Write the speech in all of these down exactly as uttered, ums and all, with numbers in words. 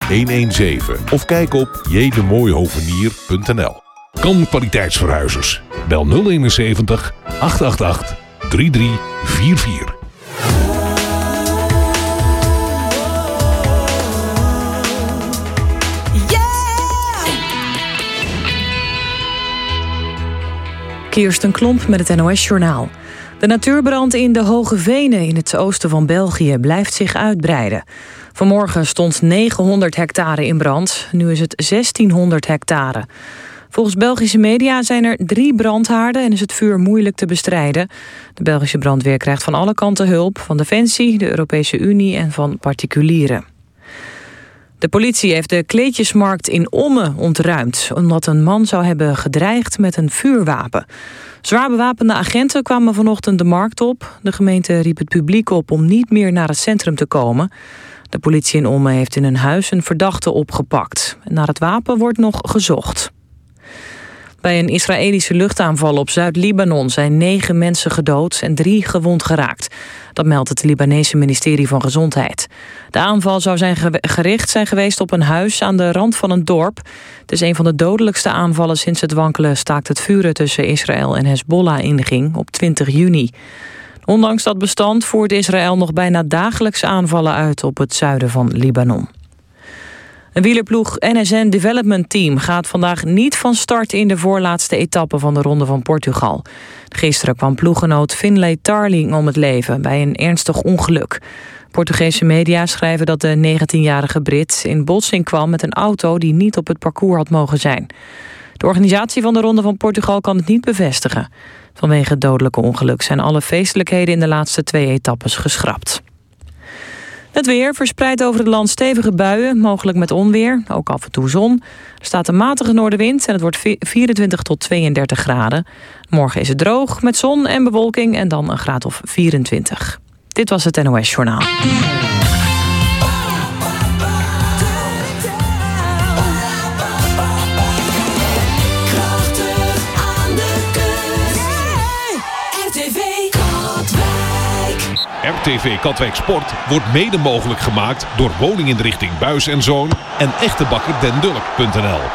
honderdzeven of kijk op j de mooihovenier punt n l. Kan kwaliteitsverhuizers. Bel nul eenenzeventig, acht acht acht, drie drie vier vier. Kirsten Klomp met het N O S-journaal. De natuurbrand in de Hoge Venen in het oosten van België blijft zich uitbreiden. Vanmorgen stond negenhonderd hectare in brand, nu is het zestienhonderd hectare. Volgens Belgische media zijn er drie brandhaarden en is het vuur moeilijk te bestrijden. De Belgische brandweer krijgt van alle kanten hulp, van Defensie, de Europese Unie en van particulieren. De politie heeft de kleedjesmarkt in Ommen ontruimd, omdat een man zou hebben gedreigd met een vuurwapen. Zwaar bewapende agenten kwamen vanochtend de markt op. De gemeente riep het publiek op om niet meer naar het centrum te komen. De politie in Ommen heeft in een huis een verdachte opgepakt. Naar het wapen wordt nog gezocht. Bij een Israëlische luchtaanval op Zuid-Libanon zijn negen mensen gedood en drie gewond geraakt. Dat meldt het Libanese ministerie van Gezondheid. De aanval zou zijn gericht zijn geweest op een huis aan de rand van een dorp. Het is een van de dodelijkste aanvallen sinds het wankele staakt het vuren tussen Israël en Hezbollah inging op twintig juni. Ondanks dat bestand voert Israël nog bijna dagelijks aanvallen uit op het zuiden van Libanon. Een wielerploeg N S N Development Team gaat vandaag niet van start in de voorlaatste etappe van de Ronde van Portugal. Gisteren kwam ploeggenoot Finlay Tarling om het leven bij een ernstig ongeluk. Portugese media schrijven dat de negentienjarige Brit in botsing kwam met een auto die niet op het parcours had mogen zijn. De organisatie van de Ronde van Portugal kan het niet bevestigen. Vanwege het dodelijke ongeluk zijn alle feestelijkheden in de laatste twee etappes geschrapt. Het weer verspreidt over het land stevige buien, mogelijk met onweer, ook af en toe zon. Er staat een matige noordenwind en het wordt vierentwintig tot tweeëndertig graden. Morgen is het droog met zon en bewolking en dan een graad of vierentwintig. Dit was het N O S-journaal. R T V Katwijk Sport wordt mede mogelijk gemaakt door woninginrichting Buis en Zoon en echtebakker den dulk punt n l.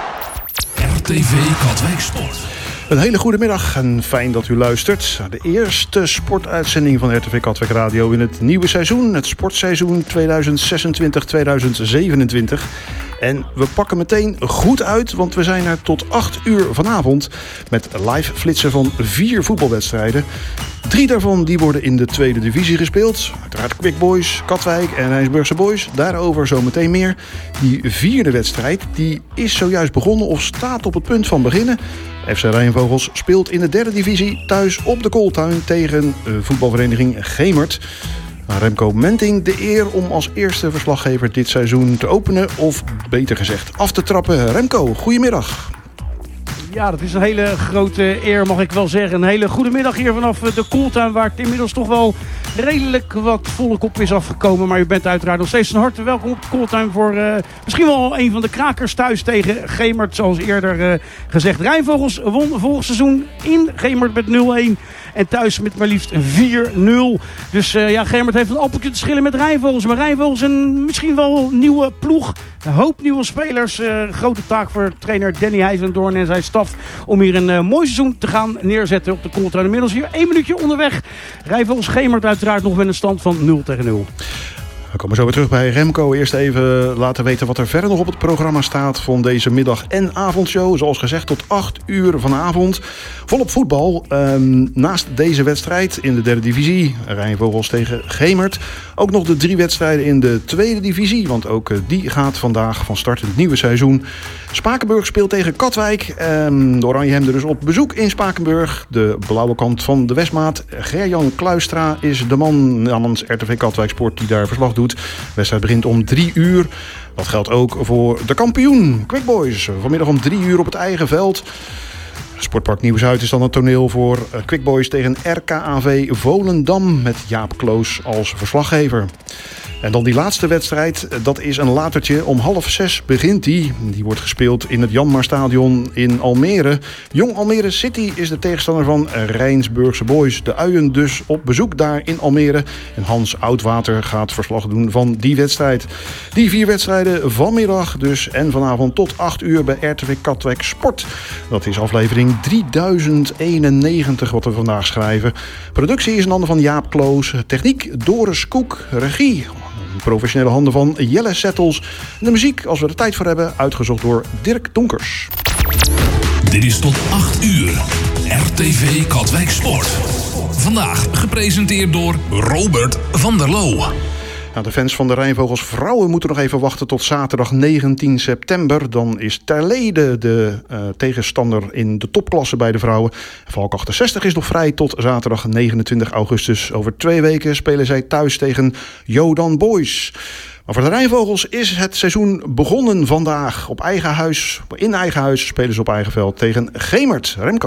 R T V Katwijk Sport. Een hele goede middag en fijn dat u luistert. De eerste sportuitzending van R T V Katwijk Radio in het nieuwe seizoen. Het sportseizoen tweeduizend zesentwintig tweeduizend zevenentwintig. En we pakken meteen goed uit, want we zijn er tot acht uur vanavond met live flitsen van vier voetbalwedstrijden. Drie daarvan die worden in de tweede divisie gespeeld. Uiteraard Quick Boys, Katwijk en Rijnsburgse Boys. Daarover zometeen meer. Die vierde wedstrijd die is zojuist begonnen of staat op het punt van beginnen. F C Rijnvogels speelt in de derde divisie thuis op de Kooltuin tegen voetbalvereniging Gemert. Remco Menting de eer om als eerste verslaggever dit seizoen te openen, of beter gezegd af te trappen. Remco, goedemiddag. Ja, dat is een hele grote eer, mag ik wel zeggen. Een hele goede middag hier vanaf de Kooltuin, waar het inmiddels toch wel redelijk wat volk op is afgekomen. Maar u bent uiteraard nog steeds van harte welkom op de Kooltuin voor uh, misschien wel een van de krakers thuis tegen Gemert. Zoals eerder uh, gezegd, Rijnvogels won vorig seizoen in Gemert met nul een. En thuis met maar liefst vier nul. Dus uh, ja, Gemert heeft een appeltje te schillen met Rijnvogels. Maar Rijnvogels een misschien wel nieuwe ploeg. Een hoop nieuwe spelers. Uh, grote taak voor trainer Danny Heijzendoorn en zijn staf om hier een uh, mooi seizoen te gaan neerzetten op de Kooltuin. Inmiddels hier één minuutje onderweg. Rijnvogels Gemert uiteraard nog met een stand van nul tegen nul. We komen zo weer terug bij Remco. Eerst even laten weten wat er verder nog op het programma staat van deze middag- en avondshow. Zoals gezegd tot acht uur vanavond. Volop voetbal. Um, naast deze wedstrijd in de derde divisie, Rijnvogels tegen Gemert, ook nog de drie wedstrijden in de tweede divisie. Want ook die gaat vandaag van start in het nieuwe seizoen. Spakenburg speelt tegen Katwijk. Um, de Oranjehemden dus op bezoek in Spakenburg. De blauwe kant van de Westmaat. Gerjan Kluistra is de man namens R T V Katwijk Sport die daar verslag doet. De wedstrijd begint om drie uur. Dat geldt ook voor de kampioen Quick Boys. Vanmiddag om drie uur op het eigen veld. Sportpark Nieuw-Zuid is dan het toneel voor Quick Boys tegen R K A V Volendam met Jaap Kloos als verslaggever. En dan die laatste wedstrijd, dat is een latertje. Om half zes begint die. Die wordt gespeeld in het Janmar Stadion in Almere. Jong Almere City is de tegenstander van Rijnsburgse Boys. De Uien dus op bezoek daar in Almere. En Hans Oudwater gaat verslag doen van die wedstrijd. Die vier wedstrijden vanmiddag dus en vanavond tot acht uur bij R T V Katwijk Sport. Dat is aflevering drieduizend eenennegentig wat we vandaag schrijven. Productie is in handen van Jaap Kloos. Techniek Doris Koek. Regie professionele handen van Jelle Settels. De muziek, als we er tijd voor hebben, uitgezocht door Dirk Donkers. Dit is tot acht uur. R T V Katwijk Sport. Vandaag gepresenteerd door Robert van der Loo. Nou, de fans van de Rijnvogels vrouwen moeten nog even wachten tot zaterdag negentien september. Dan is Terlede de uh, tegenstander in de topklasse bij de vrouwen. Valk achtenzestig is nog vrij tot zaterdag negenentwintig augustus. Over twee weken spelen zij thuis tegen Jodan Boys. Maar voor de Rijnvogels is het seizoen begonnen vandaag. Op eigen huis, in eigen huis spelen ze op eigen veld tegen Gemert. Remco.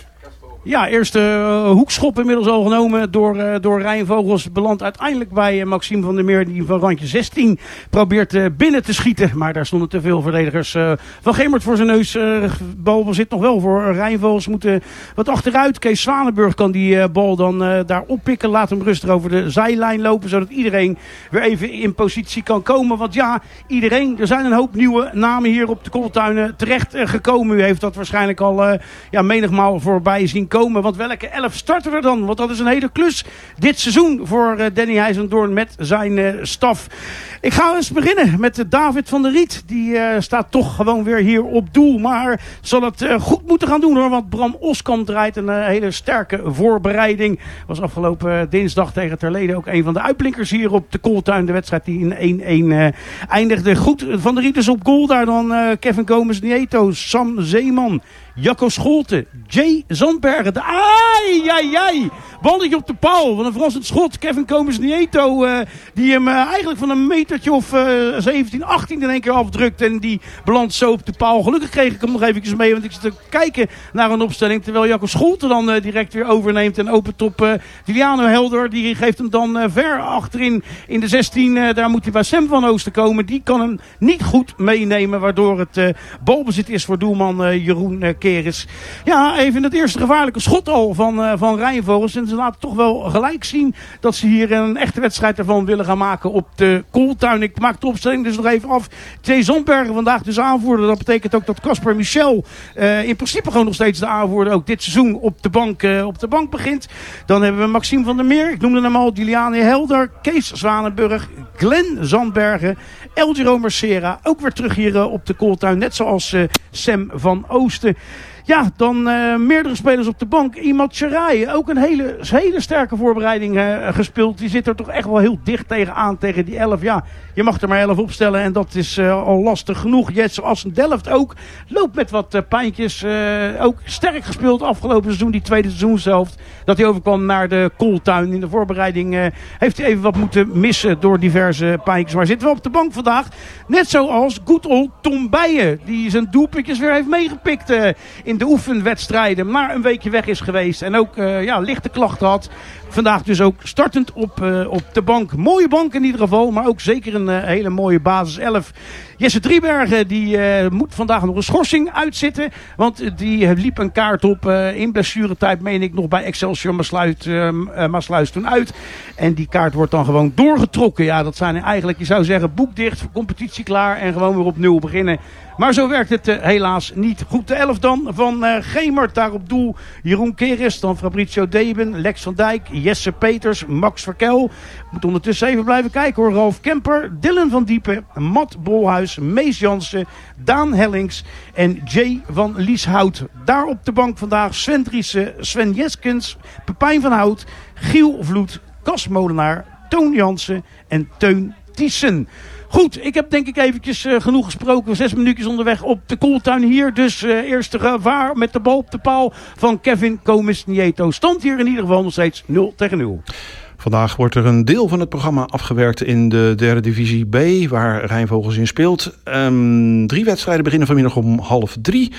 Ja, eerste uh, hoekschop inmiddels al genomen door, uh, door Rijnvogels. Belandt uiteindelijk bij uh, Maxime van der Meer, die van randje zestien probeert uh, binnen te schieten. Maar daar stonden te veel verdedigers uh, van Gemert voor zijn neus. Uh, bal zit nog wel voor Rijnvogels. Moeten wat achteruit. Kees Zwanenburg kan die uh, bal dan uh, daar oppikken. Laat hem rustig over de zijlijn lopen, zodat iedereen weer even in positie kan komen. Want ja, iedereen, er zijn een hoop nieuwe namen hier op de Kooltuinen terecht uh, gekomen. U heeft dat waarschijnlijk al uh, ja, menigmaal voorbij zien komen. Want welke elf starten er dan? Want dat is een hele klus dit seizoen voor uh, Danny Heijzendoorn met zijn uh, staf. Ik ga eens beginnen met uh, David van der Riet. Die uh, staat toch gewoon weer hier op doel. Maar zal het uh, goed moeten gaan doen hoor. Want Bram Oskamp draait een uh, hele sterke voorbereiding. Was afgelopen uh, dinsdag tegen Terlede ook een van de uitblinkers hier op de Kooltuin. De wedstrijd die in één-één uh, eindigde. Goed, Van der Riet is op goal daar dan uh, Kevin Gomez-Nieto, Sam Zeeman, Jacco Scholte, Jay Zandbergen. De ai, ai, ai. Balletje op de paal. Van een verrassend schot. Kevin Gomez-Nieto. Uh, die hem uh, eigenlijk van een metertje of uh, zeventien, achttien in één keer afdrukt. En die belandt zo op de paal. Gelukkig kreeg ik hem nog eventjes mee. Want ik zit te kijken naar een opstelling. Terwijl Jacco Scholte dan uh, direct weer overneemt. En opent op uh, Juliano Helder. Die geeft hem dan uh, ver achterin in de zestien. Uh, daar moet hij bij Sam van Oosten komen. Die kan hem niet goed meenemen. Waardoor het uh, balbezit is voor doelman uh, Jeroen uh, Keris. Ja, even het eerste gevaarlijke schot al van, uh, van Rijnvogels. En ze laten toch wel gelijk zien dat ze hier een echte wedstrijd ervan willen gaan maken op de Kooltuin. Ik maak de opstelling dus nog even af. Jay Zandbergen vandaag dus aanvoerder. Dat betekent ook dat Casper Michel uh, in principe gewoon nog steeds de aanvoerder ook dit seizoen op de bank, uh, op de bank begint. Dan hebben we Maxime van der Meer. Ik noemde hem al. Juliane Helder. Kees Zwanenburg. Glenn Zandbergen. El Giro Mercera. Ook weer terug hier uh, op de Kooltuin. Net zoals uh, Sam van Oosten. Ja, dan uh, meerdere spelers op de bank. Imad Charai, ook een hele, hele sterke voorbereiding uh, gespeeld. Die zit er toch echt wel heel dicht tegenaan, tegen die elf. Ja, je mag er maar elf opstellen en dat is uh, al lastig genoeg. Jets als een Delft ook. Loopt met wat uh, pijntjes. Uh, ook sterk gespeeld afgelopen seizoen, die tweede seizoenshelft. Dat hij overkwam naar de Kooltuin. In de voorbereiding uh, heeft hij even wat moeten missen door diverse pijntjes. Maar zit wel op de bank vandaag. Net zoals good old Tom Bijen. Die zijn doelpuntjes weer heeft meegepikt uh, in de oefenwedstrijden, maar een weekje weg is geweest en ook uh, ja, lichte klachten had. Vandaag dus ook startend op, uh, op de bank. Mooie bank in ieder geval, maar ook zeker een uh, hele mooie basis elf. Jesse Driebergen die uh, moet vandaag nog een schorsing uitzitten, want die liep een kaart op uh, in blessuretijd, meen ik, nog bij Excelsior Maasluis, uh, uh, Maasluis toen uit. En die kaart wordt dan gewoon doorgetrokken. Ja, dat zijn eigenlijk, je zou zeggen, boekdicht, competitie klaar en gewoon weer op nul beginnen. Maar zo werkt het uh, helaas niet. Goed, de elf dan van uh, Gemert. Daar op doel Jeroen Keris, dan Fabrizio Deben, Lex van Dijk, Jesse Peters, Max Verkel. Moet ondertussen even blijven kijken hoor. Ralf Kemper, Dylan van Diepen, Matt Bolhuis, Mees Jansen, Daan Hellings en Jay van Lieshout. Daar op de bank vandaag Sven Driessen, Sven Jeskens, Pepijn van Hout, Giel Vloed, Cas Molenaar, Toon Jansen en Teun Thiessen. Goed, ik heb denk ik eventjes uh, genoeg gesproken. Zes minuutjes onderweg op de Kooltuin hier. Dus uh, eerste gevaar met de bal op de paal van Kevin Gomez-Nieto. Stand hier in ieder geval nog steeds nul tegen nul. Vandaag wordt er een deel van het programma afgewerkt in de derde divisie B, waar Rijnvogels in speelt. Um, drie wedstrijden beginnen vanmiddag om half drie.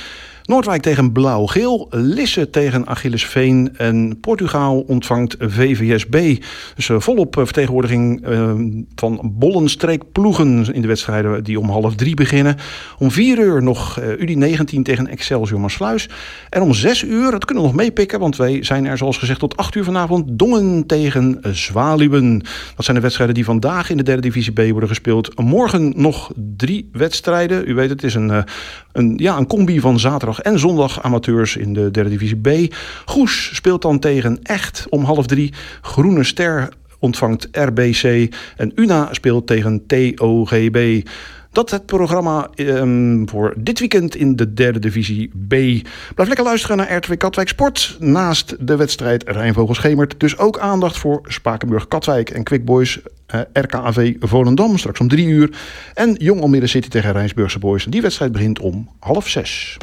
Noordwijk tegen Blauw-Geel. Lisse tegen Achillesveen. En Portugal ontvangt V V S B. Dus uh, volop uh, vertegenwoordiging uh, van Bollenstreek ploegen in de wedstrijden die om half drie beginnen. Om vier uur nog uh, U D negentien tegen Excelsior Maassluis. En om zes uur, dat kunnen we nog meepikken, want wij zijn er zoals gezegd tot acht uur vanavond. Dongen tegen Zwaluwen. Dat zijn de wedstrijden die vandaag in de derde divisie B worden gespeeld. Morgen nog drie wedstrijden. U weet het, is een, een, ja, een combi van zaterdag en zondag amateurs in de derde divisie B. Goes speelt dan tegen Echt om half drie. Groene Ster ontvangt R B C. En Una speelt tegen T O G B. Dat het programma um, voor dit weekend in de derde divisie B. Blijf lekker luisteren naar R T V Katwijk Sport. Naast de wedstrijd Rijnvogel-Schemert. Dus ook aandacht voor Spakenburg-Katwijk en Quick Boys uh, R K A V Volendam. Straks om drie uur. En Jong Almere City tegen Rijnsburgse Boys. Die wedstrijd begint om half zes.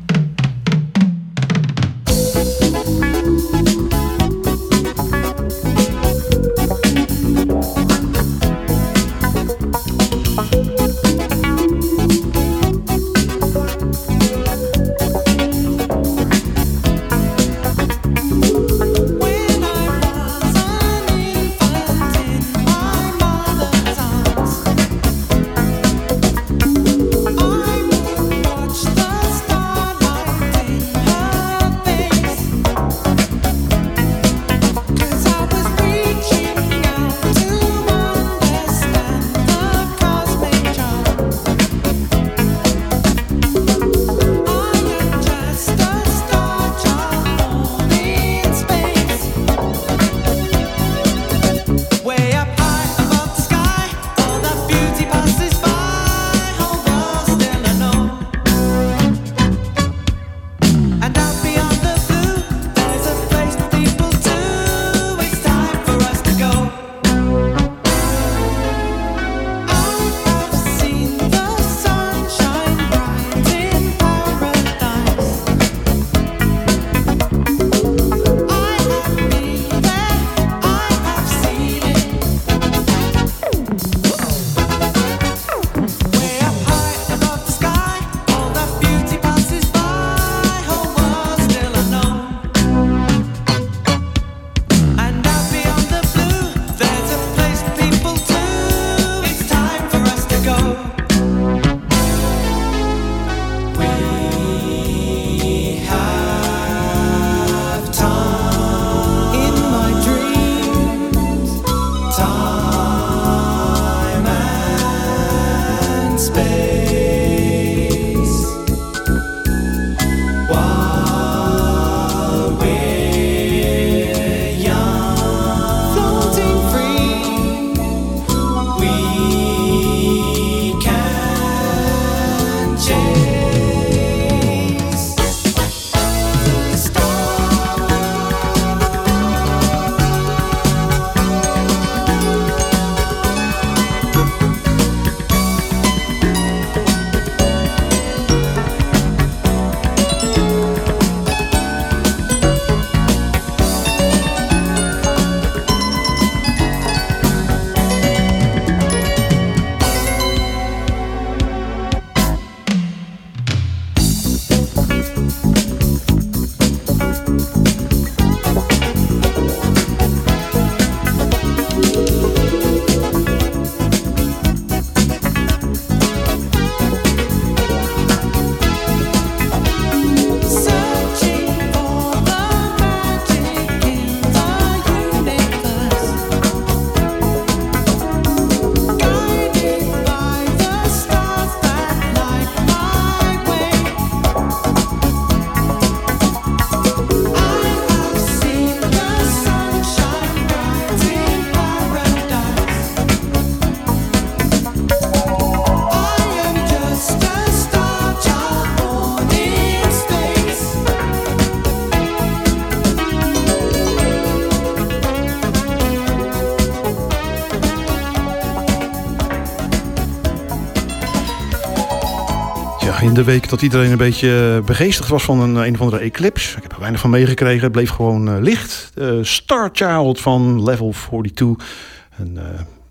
In de week dat iedereen een beetje begeestigd was van een, een of andere eclipse. Ik heb er weinig van meegekregen. Het bleef gewoon uh, licht. Uh, Star Child van Level tweeënveertig. Een uh,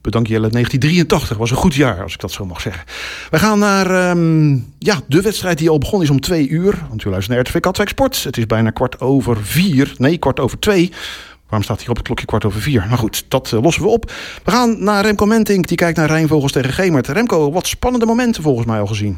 Bedankt Jelle, negentien drieëntachtig was een goed jaar, als ik dat zo mag zeggen. We gaan naar um, ja, de wedstrijd die al begonnen is om twee uur. Want u luistert naar R T V Katwijk Sport. Het is bijna kwart over vier. Nee, kwart over twee. Waarom staat hier op het klokje kwart over vier? Maar goed, dat uh, lossen we op. We gaan naar Remco Mentink, die kijkt naar Rijnvogels tegen Gemert. Remco, wat spannende momenten volgens mij al gezien.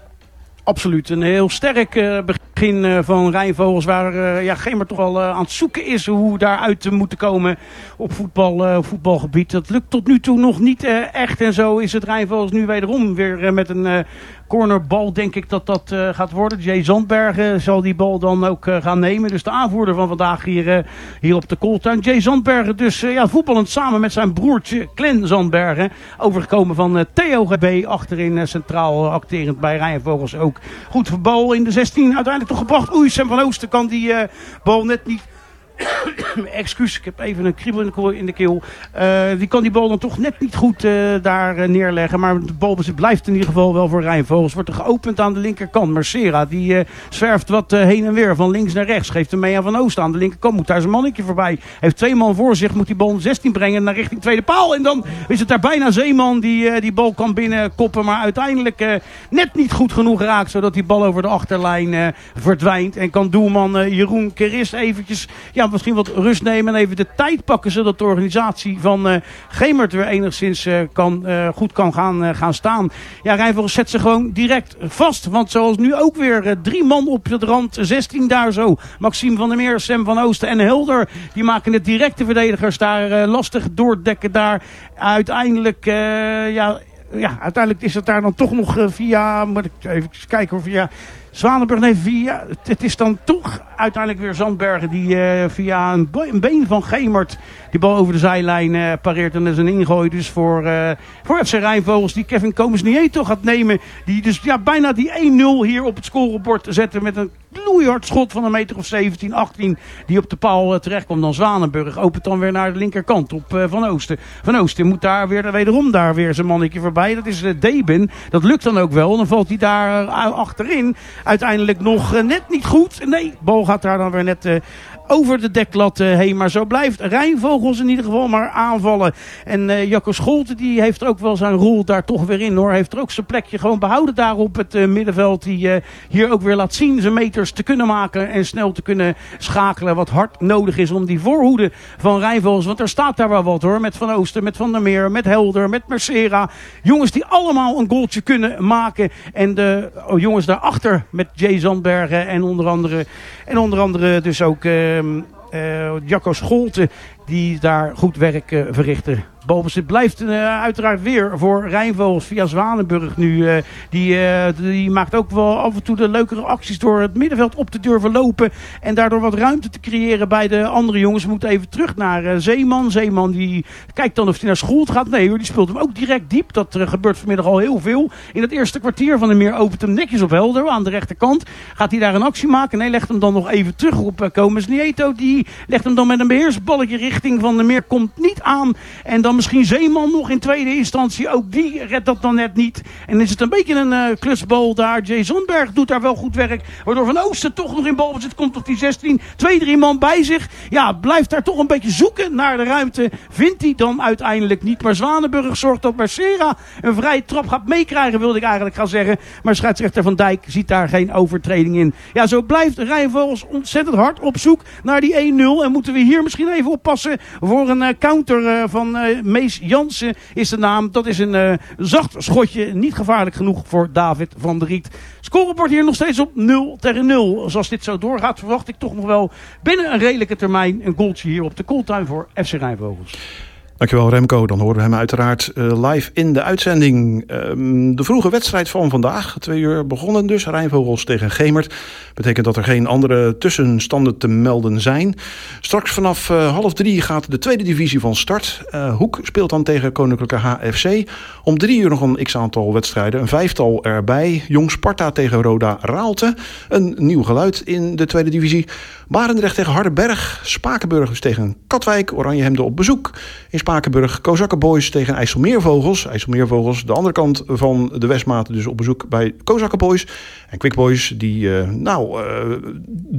Absoluut. Een heel sterk uh, begin uh, van Rijnvogels. Waar uh, ja, Gemert toch al uh, aan het zoeken is hoe daaruit te moeten komen op voetbal, uh, voetbalgebied. Dat lukt tot nu toe nog niet uh, echt. En zo is het Rijnvogels nu wederom weer uh, met een uh, cornerbal. Denk ik dat dat uh, gaat worden. Jay Zandbergen zal die bal dan ook uh, gaan nemen. Dus de aanvoerder van vandaag hier, uh, hier op de Kooltuin. Jay Zandbergen dus uh, ja, voetballend samen met zijn broertje Glenn Zandbergen. Overgekomen van uh, T O G B. Achterin uh, centraal uh, acterend bij Rijnvogels ook. Goed, bal in de zestien uiteindelijk toch gebracht. Oei, Sam van Oosten kan die uh, bal net niet... Excuus, ik heb even een kriebel in de keel. Uh, die kan die bal dan toch net niet goed uh, daar uh, neerleggen. Maar de balbezit blijft in ieder geval wel voor Rijnvogels. Wordt er geopend aan de linkerkant. Mercera die uh, zwerft wat uh, heen en weer van links naar rechts. Geeft hem mee aan Van Oosten aan de linkerkant. Moet daar zijn mannetje voorbij. Heeft twee man voor zich. Moet die bal in zestien brengen naar richting tweede paal. En dan is het daar bijna Zeeman die uh, die bal kan binnenkoppen. Maar uiteindelijk uh, net niet goed genoeg raakt. Zodat die bal over de achterlijn uh, verdwijnt. En kan doelman uh, Jeroen Keris eventjes... Ja, misschien wat rust nemen en even de tijd pakken, zodat de organisatie van uh, Gemert weer enigszins uh, kan, uh, goed kan gaan, uh, gaan staan. Ja, Rijnvogels zet ze gewoon direct vast. Want zoals nu ook weer uh, drie man op het rand zestien daar zo. Maxime van der Meer, Sam van Oosten en Helder. Die maken het directe verdedigers daar uh, lastig doordekken daar. Uiteindelijk, uh, ja, ja, uiteindelijk is het daar dan toch nog uh, via, moet ik even kijken, via... Zwanenburg, nee, via, het is dan toch uiteindelijk weer Zandbergen die uh, via een, be- een been van Gemert die bal over de zijlijn uh, pareert. En dat is een ingooi dus voor, uh, voor F C Rijnvogels die Kevin Comes-Nieto gaat nemen. Die dus ja, bijna die één nul hier op het scorebord zetten met een knoeihard schot van een meter of zeventien, achttien die op de paal uh, terechtkomt. Dan Zwanenburg opent dan weer naar de linkerkant op uh, Van Oosten. Van Oosten moet daar weer wederom daar weer zijn mannetje voorbij. Dat is uh, Deben. Dat lukt dan ook wel. Dan valt hij daar uh, achterin. Uiteindelijk nog uh, net niet goed. Nee, bal gaat daar dan weer net uh, over de deklat uh, heen. Maar zo blijft Rijnvogels in ieder geval maar aanvallen. En uh, Jacco Scholte die heeft ook wel zijn rol daar toch weer in hoor. Heeft er ook zijn plekje gewoon behouden daar op het uh, middenveld. Die uh, hier ook weer laat zien zijn meters te kunnen maken. En snel te kunnen schakelen. Wat hard nodig is om die voorhoede van Rijnvogels. Want er staat daar wel wat hoor. Met Van Oosten, met Van der Meer, met Helder, met Mercera. Jongens die allemaal een goaltje kunnen maken. En de oh, jongens daarachter met Jay Zandbergen en onder andere, en onder andere dus ook uh, uh, Jacco Scholte die daar goed werk uh, verrichten. Balbezit blijft uh, uiteraard weer voor Rijnvogels via Zwanenburg nu. Uh, die, uh, die maakt ook wel af en toe de leukere acties door het middenveld op te durven lopen. En daardoor wat ruimte te creëren bij de andere jongens. We moeten even terug naar uh, Zeeman. Zeeman die kijkt dan of hij naar Scholt gaat. Nee hoor, die speelt hem ook direct diep. Dat uh, gebeurt vanmiddag al heel veel. In het eerste kwartier van de Meer opent hem netjes op Helder aan de rechterkant. Gaat hij daar een actie maken? Nee, legt hem dan nog even terug op uh, Comes-Nieto. Die legt hem dan met een beheersballetje richting Van der Meer. Komt niet aan. En dan misschien Zeeman nog in tweede instantie. Ook die redt dat dan net niet. En is het een beetje een uh, klusbal daar. Jay Zandberg doet daar wel goed werk. Waardoor Van Oosten toch nog in balbezit komt tot die zestien. Twee, drie man bij zich. Ja, blijft daar toch een beetje zoeken naar de ruimte. Vindt hij dan uiteindelijk niet. Maar Zwanenburg zorgt dat Mercera een vrije trap gaat meekrijgen, wilde ik eigenlijk gaan zeggen. Maar scheidsrechter Van Dijk ziet daar geen overtreding in. Ja, zo blijft Rijnvogels ontzettend hard op zoek naar die één nul. En moeten we hier misschien even oppassen voor een uh, counter uh, van uh, Mees Jansen is de naam. Dat is een uh, zacht schotje. Niet gevaarlijk genoeg voor David van der Riet. Scorebord hier nog steeds op nul tegen nul. Zoals dit zo doorgaat verwacht ik toch nog wel binnen een redelijke termijn een goaltje hier op de Kooltuin voor F C Rijnvogels. Dankjewel Remco. Dan horen we hem uiteraard uh, live in de uitzending. Um, de vroege wedstrijd van vandaag. Twee uur begonnen dus. Rijnvogels tegen Gemert. Betekent dat er geen andere tussenstanden te melden zijn. Straks vanaf uh, half drie gaat de tweede divisie van start. Uh, Hoek speelt dan tegen Koninklijke H F C. Om drie uur nog een x-aantal wedstrijden. Een vijftal erbij. Jong Sparta tegen Roda Raalte. Een nieuw geluid in de tweede divisie. Barendrecht tegen Hardenberg. Spakenburg dus tegen Katwijk. Oranjehemden op bezoek. In Spakenburg Kozakkenboys tegen IJsselmeervogels. IJsselmeervogels, de andere kant van de Westmaat, dus op bezoek bij Kozakkenboys. En Quickboys, die uh, nou, uh, de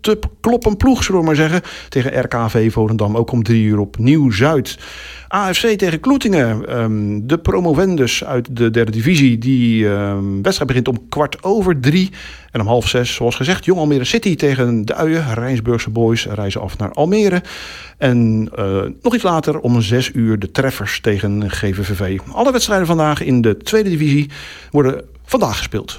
te kloppen ploeg, zullen we maar zeggen. Tegen R K V Volendam, ook om drie uur op Nieuw-Zuid. A F C tegen Kloetingen, um, de promovendus uit de derde divisie. Die um, wedstrijd begint om kwart over drie. En om half zes, zoals gezegd, Jong Almere City tegen de Uien. Rijnsburgse boys reizen af naar Almere. En uh, nog iets later om zes uur de Treffers tegen G V V V. Alle wedstrijden vandaag in de tweede divisie worden vandaag gespeeld.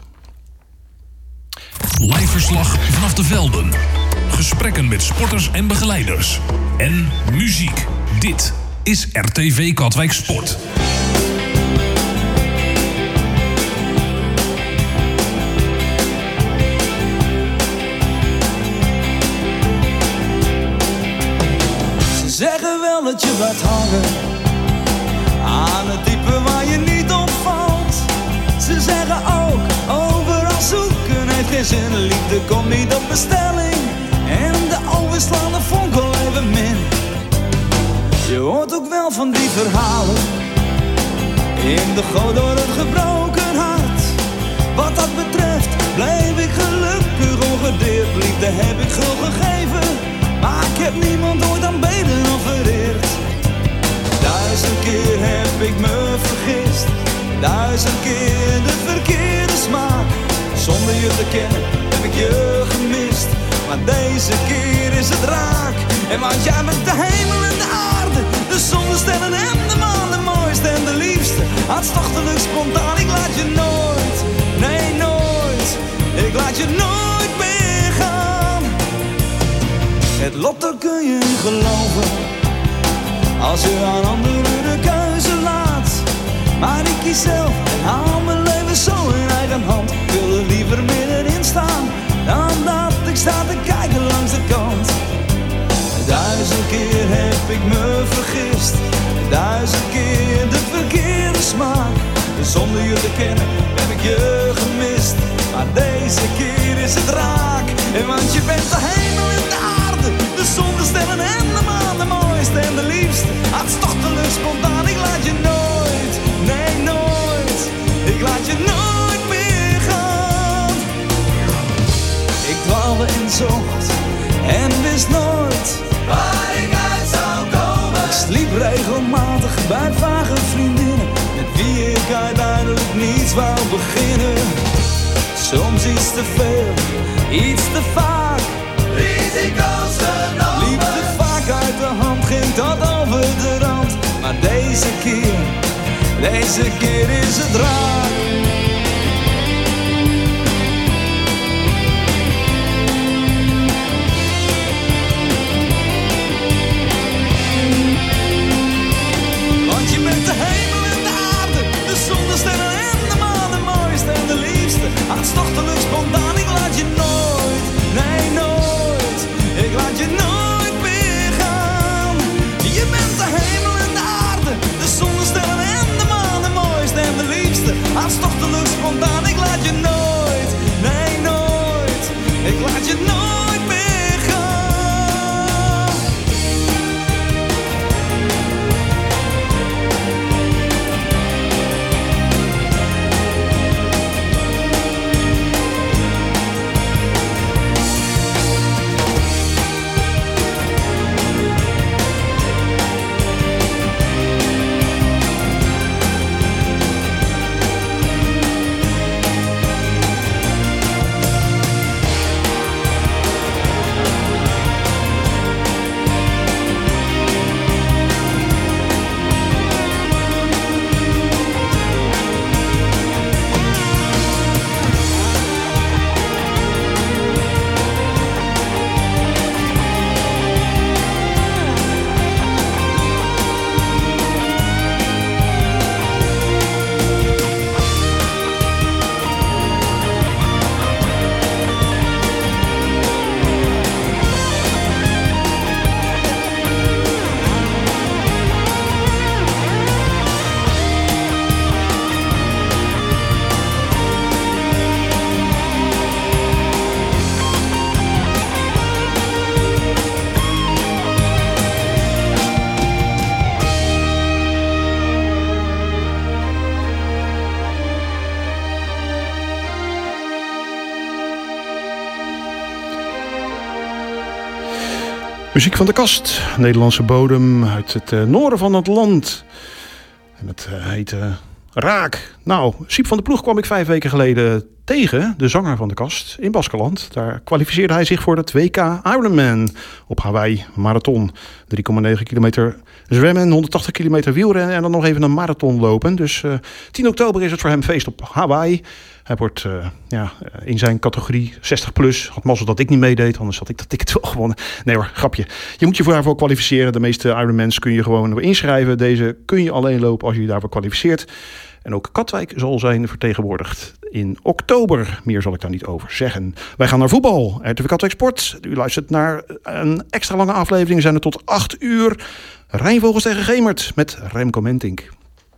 Live verslag vanaf de velden. Gesprekken met sporters en begeleiders. En muziek. Dit is R T V Katwijk Sport. Ze zeggen wel dat je blijft hangen aan het diepe waar je niet opvalt. Ze zeggen ook overal zoeken heeft geen zin. Liefde komt niet op bestelling en de overslaande vonk al even min. Je hoort ook wel van die verhalen in de goot door een gebroken hart. Wat dat betreft bleef ik gelukkig ongedeerd. Liefde heb ik gul gegeven, maar ik heb niemand ooit aanbeden of vereerd. Duizend keer heb ik me vergist, duizend keer de verkeerde smaak. Zonder je te kennen heb ik je gemist, maar deze keer is het raak. En want jij bent de hemel en de aarde, de zon, de sterren en de maan, de mooiste en de liefste, hartstochtelijk spontaan. Ik laat je nooit, nee nooit, ik laat je nooit meer gaan. Het lot, daar kun je in geloven, als je aan anderen de keuze laat. Maar ik kies zelf en hou mijn leven zo in eigen hand. Ik wil er liever middenin staan, dan dat ik sta te kijken langs de kant. Duizend keer heb ik me vergist, duizend keer de verkeerde smaak. Zonder je te kennen heb ik je gemist, maar deze keer is het raak. En want je bent de hemel en de aarde, de zon, de sterren en de maan, de mooiste en de liefste, hartstochtelijk spontaan. Ik laat je nooit, nee nooit, ik laat je nooit meer gaan. Ik dwaalde en zocht en wist nooit waar ik uit zou komen. Ik sliep regelmatig bij vage vriendinnen, met wie ik uiteindelijk niets wou beginnen. Soms iets te veel, iets te vaak, risico's genomen. Liefde vaak uit de hand, ging tot over de rand. Maar deze keer, deze keer is het raak. Want je bent de hemel en de aarde, de zon, de sterren en de maan, de mooiste en de liefste, hartstochtelijk spontaan. Ik laat je nooit, nee nooit, ik laat je nooit meer gaan. Je bent de hemel en de aarde, de zon, de sterren en de maan, de mooiste en de liefste, hartstochtelijk Muziek van de kast, Nederlandse bodem uit het uh, noorden van het land. En het uh, heet uh, Raak. Nou, Siep van de Ploeg kwam ik vijf weken geleden tegen, de zanger van de kast, in Baskeland. Daar kwalificeerde hij zich voor het W K Ironman op Hawaii marathon. drie komma negen kilometer zwemmen, honderdtachtig kilometer wielrennen en dan nog even een marathon lopen. Dus uh, tien oktober is het voor hem feest op Hawaii. Hij wordt uh, ja, in zijn categorie zestig plus. Had mazzel dat ik niet meedeed, anders had ik dat ticket wel gewonnen. Nee hoor, grapje. Je moet je daarvoor kwalificeren. De meeste Ironmans kun je gewoon inschrijven. Deze kun je alleen lopen als je je daarvoor kwalificeert. En ook Katwijk zal zijn vertegenwoordigd in oktober. Meer zal ik daar niet over zeggen. Wij gaan naar voetbal. R T V Katwijk Sport. U luistert naar een extra lange aflevering. Zijn er tot acht uur. Rijnvogels tegen Gemert met Remco Mentink.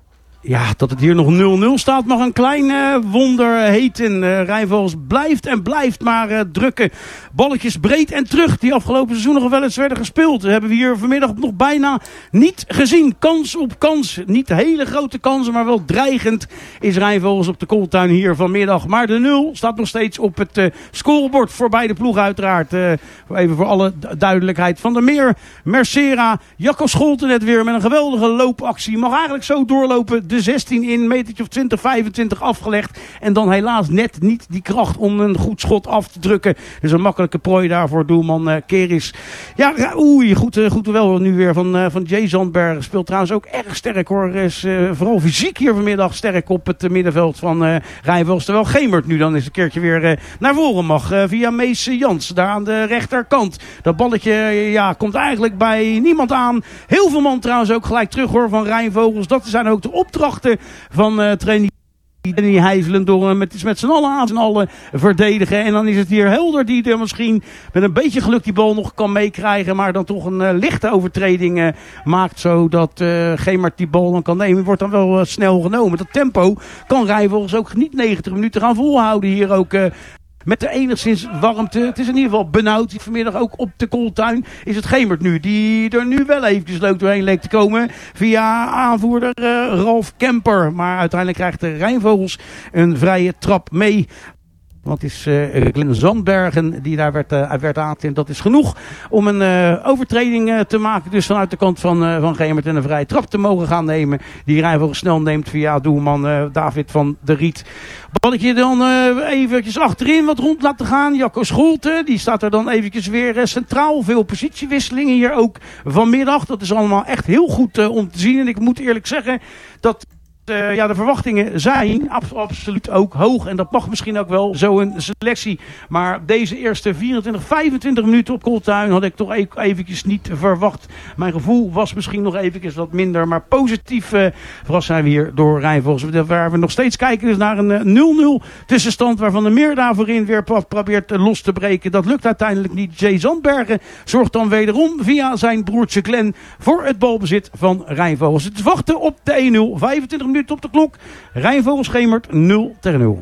Ja, dat het hier nog nul nul staat mag een klein uh, wonder heten. Uh, Rijnvogels blijft en blijft maar uh, drukken. Balletjes breed en terug die afgelopen seizoen nog wel eens werden gespeeld. Dat hebben we hier vanmiddag nog bijna niet gezien. Kans op kans. Niet hele grote kansen, maar wel dreigend is Rijnvogels op de Kooltuin hier vanmiddag. Maar de nul staat nog steeds op het uh, scorebord voor beide ploegen uiteraard. Uh, even voor alle duidelijkheid. Van der Meer, Mercera, Jacco Scholten net weer met een geweldige loopactie. Mag eigenlijk zo doorlopen. De zestien in, metertje of twintig, vijfentwintig afgelegd. En dan helaas net niet die kracht om een goed schot af te drukken. Dus een makkelijke prooi daarvoor doelman uh, Keris. Ja, oei, goed, uh, goed wel nu weer van, uh, van Jay Zandberg. Speelt trouwens ook erg sterk hoor. Is uh, vooral fysiek hier vanmiddag sterk op het uh, middenveld van uh, Rijnvogels. Terwijl Gemert nu dan eens een keertje weer uh, naar voren mag. Uh, via Mees Jans, daar aan de rechterkant. Dat balletje uh, ja, komt eigenlijk bij niemand aan. Heel veel man trouwens ook gelijk terug hoor van Rijnvogels. Dat zijn ook de opdrachten van uh, trainer Danny Heijvelen door met, met z'n allen aan z'n allen verdedigen. En dan is het hier Helder die er misschien met een beetje geluk die bal nog kan meekrijgen. Maar dan toch een uh, lichte overtreding uh, maakt. Zodat uh, Gemert die bal dan kan nemen. Wordt dan wel uh, snel genomen. Dat tempo kan Rijnvogels ook niet negentig minuten gaan volhouden. Hier ook... Uh, Met de enigszins warmte. Het is in ieder geval benauwd. Vanmiddag ook op de Kooltuin is het Gemert nu. Die er nu wel eventjes leuk doorheen leek te komen. Via aanvoerder uh, Ralf Kemper. Maar uiteindelijk krijgt de Rijnvogels een vrije trap mee. Want het is uh, Glenn Zandbergen die daar werd, uh, werd aangetind. Dat is genoeg om een uh, overtreding uh, te maken. Dus vanuit de kant van, uh, van Gemert en een vrije trap te mogen gaan nemen. Die Rijnvogels snel neemt via doelman uh, David van der Riet. Balletje dan uh, eventjes achterin wat rond laten gaan. Jacco Scholten, die staat er dan eventjes weer uh, centraal. Veel positiewisselingen hier ook vanmiddag. Dat is allemaal echt heel goed uh, om te zien. En ik moet eerlijk zeggen dat... Uh, ja, de verwachtingen zijn ab- absoluut ook hoog. En dat mag misschien ook wel, zo'n selectie. Maar deze eerste vierentwintig, vijfentwintig minuten op Kooltuin had ik toch e- eventjes niet verwacht. Mijn gevoel was misschien nog eventjes wat minder. Maar positief uh, verrast zijn we hier door Rijnvogels. Waar we nog steeds kijken dus naar een uh, nul nul tussenstand. Waarvan de meer daar voorin weer probeert uh, los te breken. Dat lukt uiteindelijk niet. Jay Zandbergen zorgt dan wederom via zijn broertje Glenn voor het balbezit van Rijnvogels. Het is wachten op de één nul. vijfentwintig minuten op de klok. Rijnvogels Gemert nul tegen nul.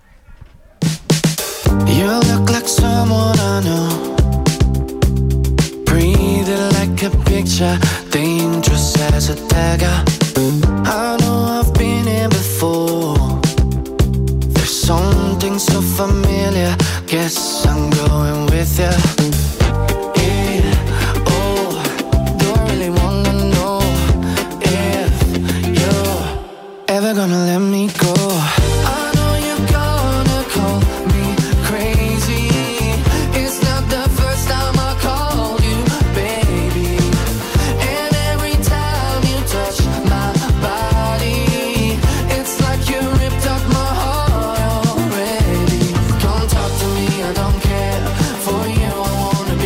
You look like someone I know. Breathing like a picture, dangerous as a dagger. I know I've been here before. There's something so familiar. Guess I'm going with you. Ever gonna let me go? I know you're gonna call me crazy. It's not the first time I called you baby. And every time you touch my body, it's like you ripped up my heart already. Come talk to me, I don't care. For you I wanna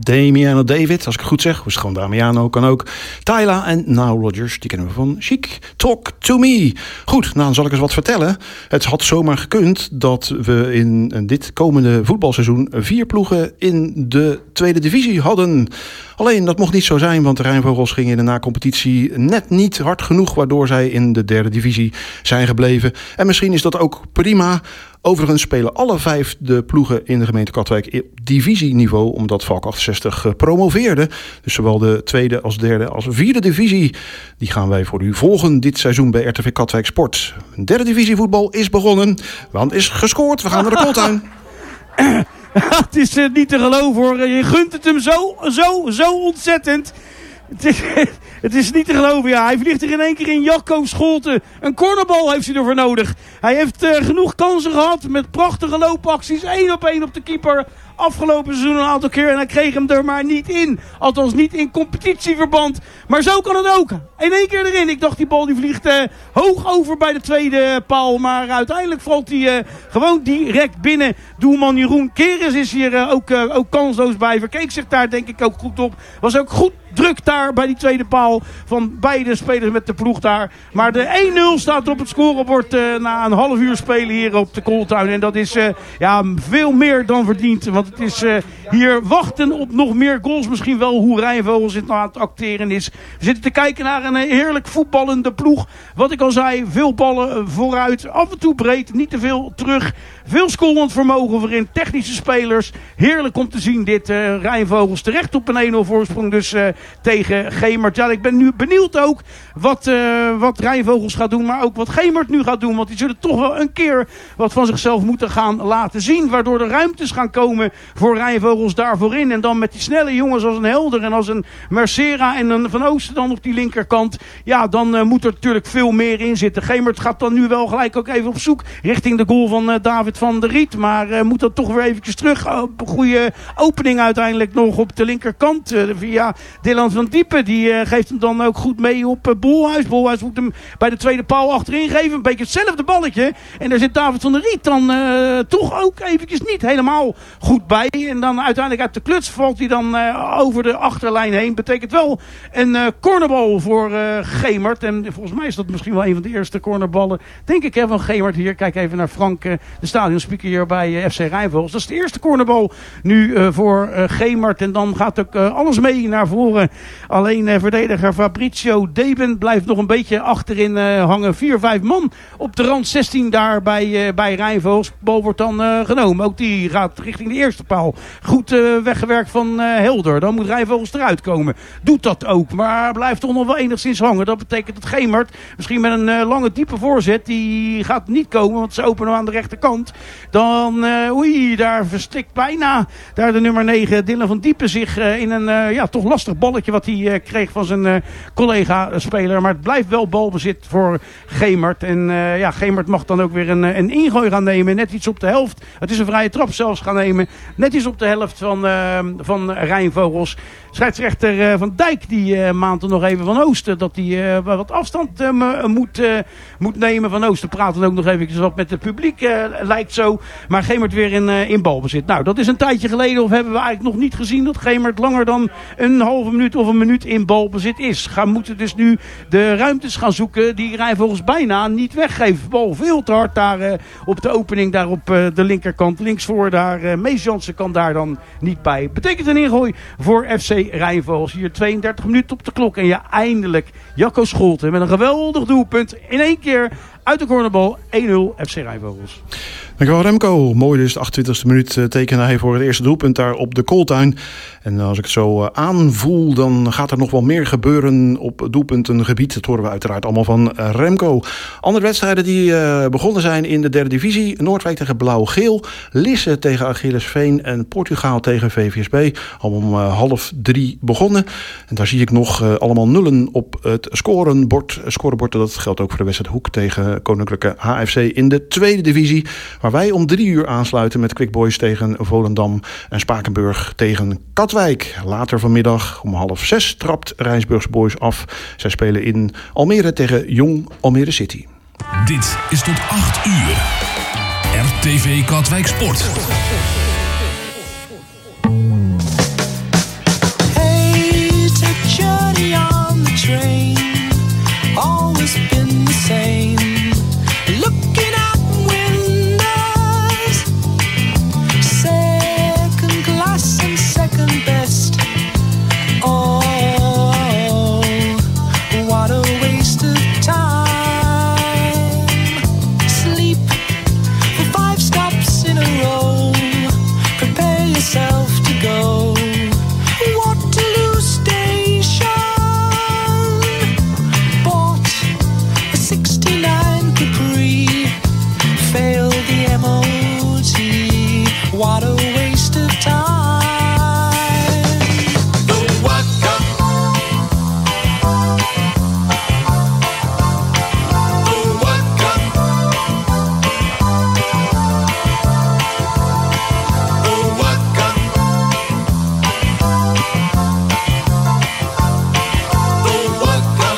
Damiano David, als ik het goed zeg. Of is het gewoon Damiano, kan ook. Tyla en Now Rodgers, die kennen we van Chic. Talk to me. Goed, nou dan zal ik eens wat vertellen. Het had zomaar gekund dat we in dit komende voetbalseizoen vier ploegen in de tweede divisie hadden. Alleen, dat mocht niet zo zijn, want de Rijnvogels gingen in de na-competitie net niet hard genoeg, waardoor zij in de derde divisie zijn gebleven. En misschien is dat ook prima. Overigens spelen alle vijf de ploegen in de gemeente Katwijk op divisieniveau, omdat Valk achtenzestig promoveerde. Dus zowel de tweede als derde als vierde divisie, die gaan wij voor u volgen dit seizoen bij R T V Katwijk Sport. Een derde divisie voetbal is begonnen, want is gescoord. We gaan naar de Kooltuin. Het is uh, niet te geloven hoor. Je gunt het hem zo, zo, zo ontzettend. Het is, het is niet te geloven. Ja, hij vliegt er in één keer in. Jacco Scholten. Een cornerbal heeft hij ervoor nodig. Hij heeft uh, genoeg kansen gehad met prachtige loopacties. één op één op de keeper. Afgelopen seizoen een aantal keer en hij kreeg hem er maar niet in. Althans niet in competitieverband. Maar zo kan het ook. In één keer erin. Ik dacht die bal die vliegt uh, hoog over bij de tweede paal. Maar uiteindelijk valt hij uh, gewoon direct binnen. Doelman Jeroen Keres is hier uh, ook, uh, ook kansloos bij. Verkeek zich daar denk ik ook goed op. Was ook goed druk daar bij die tweede paal van beide spelers met de ploeg daar. Maar de één nul staat op het scorebord uh, na een half uur spelen hier op de Kooltuin. En dat is uh, ja, veel meer dan verdiend. Want het is uh, hier wachten op nog meer goals. Misschien wel hoe Rijnvogels het nou aan het acteren is. We zitten te kijken naar een heerlijk voetballende ploeg. Wat ik al zei, veel ballen vooruit. Af en toe breed, niet te veel terug. Veel scorend vermogen voorin. Technische spelers. Heerlijk om te zien dit uh, Rijnvogels terecht op een één nul voorsprong. Dus uh, tegen Gemert. Ja, ik ben nu benieuwd ook wat, uh, wat Rijnvogels gaat doen. Maar ook wat Gemert nu gaat doen. Want die zullen toch wel een keer wat van zichzelf moeten gaan laten zien. Waardoor er ruimtes gaan komen voor Rijnvogels daar voorin. En dan met die snelle jongens als een Helder en als een Mercera en een Van Oosten dan op die linkerkant. Ja, dan uh, moet er natuurlijk veel meer in zitten. Gemert gaat dan nu wel gelijk ook even op zoek richting de goal van uh, David van der Riet. Maar uh, moet dan toch weer eventjes terug. Uh, goede opening uiteindelijk nog op de linkerkant. Uh, via Dylan van Diepen. Die uh, geeft hem dan ook goed mee op uh, Bolhuis. Bolhuis moet hem bij de tweede paal achterin geven. Een beetje hetzelfde balletje. En daar zit David van der Riet dan uh, toch ook eventjes niet helemaal goed bij. En dan uiteindelijk uit de kluts valt hij dan uh, over de achterlijn heen. Betekent wel een uh, cornerbal voor uh, Gemert. En volgens mij is dat misschien wel een van de eerste cornerballen. Denk ik hè, van Gemert hier. Kijk even naar Frank, uh, de stadionspeaker hier bij uh, F C Rijnvogels. Dat is de eerste cornerbal nu uh, voor uh, Gemert. En dan gaat ook uh, alles mee naar voren. Alleen uh, verdediger Fabrizio Deben blijft nog een beetje achterin uh, hangen. Vier, vijf man op de rand zestien daar bij, uh, bij Rijnvogels. De bal wordt dan uh, genomen. Ook die gaat richting de eerste paal. Goed uh, weggewerkt van uh, Helder. Dan moet Rijnvogels eruit komen. Doet dat ook. Maar blijft toch nog wel enigszins hangen. Dat betekent dat Gemert misschien met een uh, lange diepe voorzet. Die gaat niet komen. Want ze openen aan de rechterkant. Dan uh, oei, daar verstikt bijna. Daar de nummer negen Dylan van Diepen zich uh, in een uh, ja, toch lastig balletje wat hij uh, kreeg van zijn uh, collega-speler. Maar het blijft wel balbezit voor Gemert. En uh, ja, Gemert mag dan ook weer een, een ingooi gaan nemen. Net iets op de helft. Het is een vrije trap zelfs gaan nemen. Net iets op de helft van, uh, van Rijnvogels. Scheidsrechter uh, Van Dijk die uh, maand er nog even Van Oosten. Dat hij uh, wat afstand uh, moet, uh, moet nemen. Van Oosten praat dan ook nog even wat met het publiek. Uh, lijkt zo. Maar Gemert weer in, uh, in balbezit. Nou, dat is een tijdje geleden. Of hebben we eigenlijk nog niet gezien dat Gemert langer dan een halve minuut of een minuut in balbezit is. Gaan moeten dus nu de ruimtes gaan zoeken die Rijnvogels bijna niet weggeven. Bal veel te hard daar uh, op de opening. Daar op uh, de linkerkant. Linksvoor daar. Uh, Mees Jansen kan daar dan niet bij. Betekent een ingooi voor F C Rijnvogels. Hier tweeëndertig minuten op de klok. En ja, eindelijk Jacco Scholten met een geweldig doelpunt. In één keer uit de cornerbal. één nul F C Rijnvogels. Dankjewel Remco. Mooi dus, de achtentwintigste minuut tekende hij voor het eerste doelpunt daar op de Kooltuin. En als ik het zo aanvoel, dan gaat er nog wel meer gebeuren op doelpuntengebied. Dat horen we uiteraard allemaal van Remco. Andere wedstrijden die uh, begonnen zijn in de derde divisie. Noordwijk tegen Blauw-Geel. Lisse tegen Achillesveen en Portugal tegen V V S B. Allemaal om uh, half drie begonnen. En daar zie ik nog uh, allemaal nullen op het scorebord. Scorebord, dat geldt ook voor de wedstrijd Hoek tegen Koninklijke H F C in de tweede divisie. Waar wij om drie uur aansluiten met Quick Boys tegen Volendam en Spakenburg tegen Katwijk. Later vanmiddag om half zes trapt Rijnsburgse Boys af. Zij spelen in Almere tegen Jong Almere City. Dit is tot acht uur. R T V Katwijk Sport. money on the train, always been the same. Looking out windows, second class and second best. Oh, what a waste of time. Sleep for five stops in a row, prepare yourself to go. Waterloo Station, bought a sixty-nine Capri, failed the M O T. What a waste of time. The worker, the worker, the worker, the worker.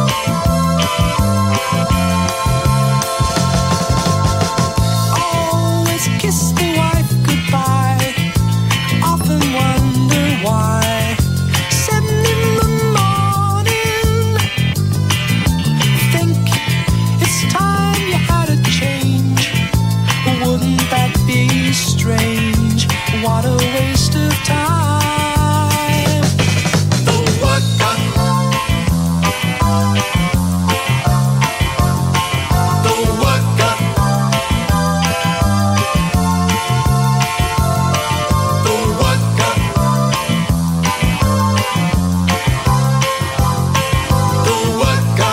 Always kiss the wife goodbye, often wonder why. Seven in the morning, think it's time you had a change. Wouldn't that be strange? What a waste of time. The worker, the worker, the worker, the worker.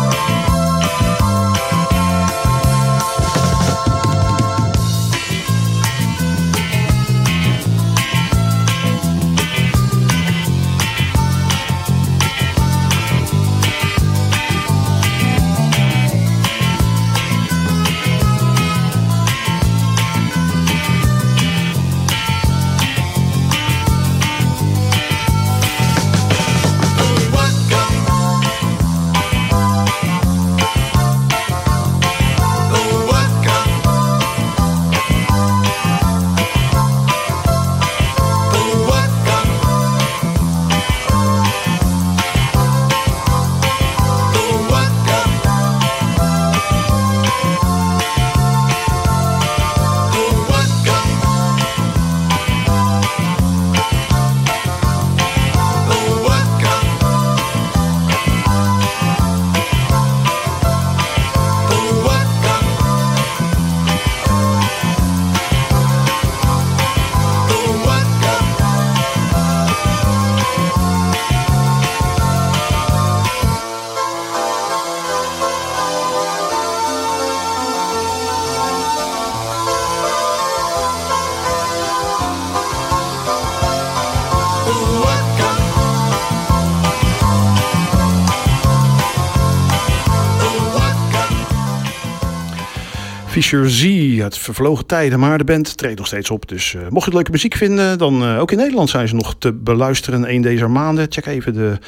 Fischer Z uit vervlogen tijden, maar de band treedt nog steeds op. Dus uh, mocht je het leuke muziek vinden, dan uh, ook in Nederland zijn ze nog te beluisteren een deze maanden. Check even de,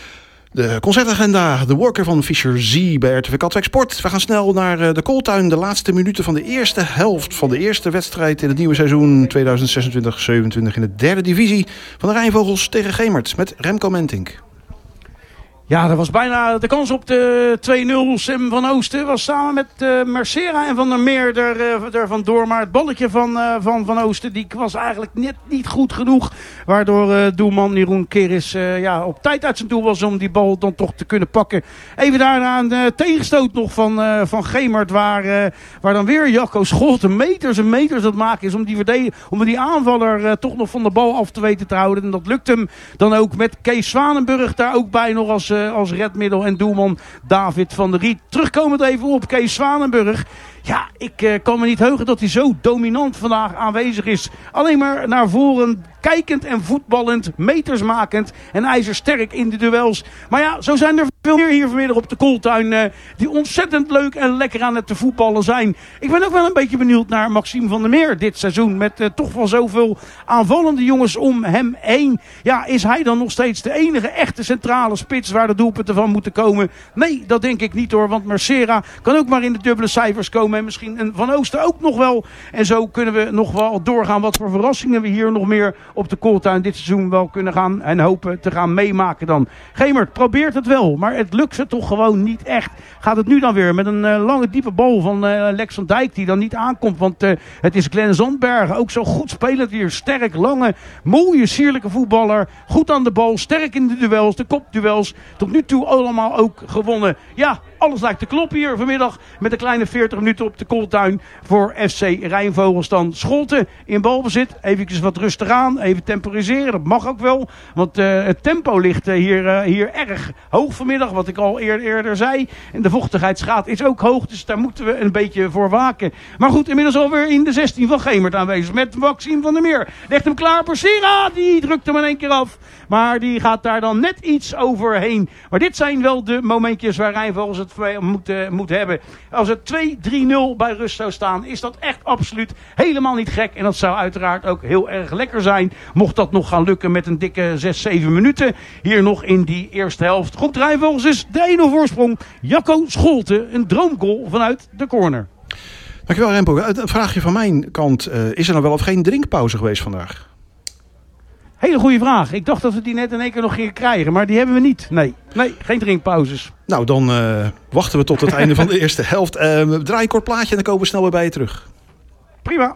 de concertagenda. De Worker van Fischer Z bij R T V Katwijk Sport. We gaan snel naar uh, de Kooltuin. De laatste minuten van de eerste helft van de eerste wedstrijd in het nieuwe seizoen tweeduizend zesentwintig zevenentwintig in de derde divisie van de Rijnvogels tegen Gemert met Remco Mentink. Ja, dat was bijna de kans op de twee nul. Sam van Oosten was samen met uh, Mercera en Van der Meer er, uh, er vandoor. Maar het balletje van uh, Van, van Oosten die was eigenlijk net niet goed genoeg. Waardoor uh, doelman Jeroen Keris uh, ja, op tijd uit zijn doel was om die bal dan toch te kunnen pakken. Even daarna een uh, tegenstoot nog van, uh, van Gemert. Waar, uh, waar dan weer Jacco Scholten meters en meters aan het maken is. Om die, verdedig- om die aanvaller uh, toch nog van de bal af te weten te houden. En dat lukt hem dan ook met Kees Zwanenburg daar ook bij nog als... Uh, als redmiddel en doelman David van der Riet. Terugkomend even op Kees Zwanenburg. Ja, ik uh, kan me niet heugen dat hij zo dominant vandaag aanwezig is. Alleen maar naar voren kijkend en voetballend, metersmakend en ijzersterk in de duels. Maar ja, zo zijn er veel meer hier vanmiddag op de Kooltuin uh, die ontzettend leuk en lekker aan het te voetballen zijn. Ik ben ook wel een beetje benieuwd naar Maxime van der Meer dit seizoen. Met uh, toch wel zoveel aanvallende jongens om hem heen. Ja, is hij dan nog steeds de enige echte centrale spits waar de doelpunten van moeten komen? Nee, dat denk ik niet hoor. Want Mercera kan ook maar in de dubbele cijfers komen. komen. En misschien een Van Oosten ook nog wel. En zo kunnen we nog wel doorgaan wat voor verrassingen we hier nog meer op de Kooltuin dit seizoen wel kunnen gaan. En hopen te gaan meemaken dan. Gemert probeert het wel. Maar het lukt ze toch gewoon niet echt. Gaat het nu dan weer met een uh, lange diepe bal van uh, Lex van Dijk. Die dan niet aankomt. Want uh, het is Glenn Zandbergen. Ook zo goed spelend hier. Sterk, lange, mooie, sierlijke voetballer. Goed aan de bal. Sterk in de duels. De kopduels. Tot nu toe allemaal ook gewonnen. Ja, alles lijkt te kloppen hier vanmiddag. Met een kleine veertig minuten op de Kooltuin. Voor F C Rijnvogels dan. Scholten in balbezit. Even wat rustig aan. Even temporiseren. Dat mag ook wel. Want uh, het tempo ligt uh, hier, uh, hier erg hoog vanmiddag. Wat ik al eerder, eerder zei. En de vochtigheidsgraad is ook hoog. Dus daar moeten we een beetje voor waken. Maar goed, inmiddels alweer in de zestien van Gemert aanwezig. Met Maxime van der Meer. Legt hem klaar. Persera, die drukt hem in één keer af. Maar die gaat daar dan net iets overheen. Maar dit zijn wel de momentjes waar Rijnvogels het moet, uh, moet hebben. Als het twee drie nul bij rust zou staan, is dat echt absoluut helemaal niet gek. En dat zou uiteraard ook heel erg lekker zijn. Mocht dat nog gaan lukken met een dikke zes zeven minuten. Hier nog in die eerste helft. Goed, Rijnvogels is de ene voorsprong. Jacco Scholten, een droomgoal vanuit de corner. Dankjewel Remco. Een vraagje van mijn kant. Uh, is er nou wel of geen drinkpauze geweest vandaag? Hele goede vraag. Ik dacht dat we die net in één keer nog gingen krijgen. Maar die hebben we niet. Nee, nee, geen drinkpauzes. Nou, dan uh, wachten we tot het einde van de eerste helft. Uh, draai een kort plaatje en dan komen we snel weer bij je terug. Prima.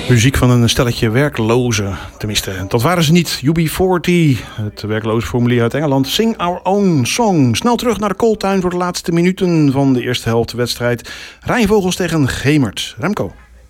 Muziek van een stelletje werklozen. Tenminste, dat waren ze niet. U B veertig, het werkloze formulier uit Engeland. Sing Our Own Song. Snel terug naar de kooltuin voor de laatste minuten van de eerste helft wedstrijd. Rijnvogels tegen Gemert. Remco.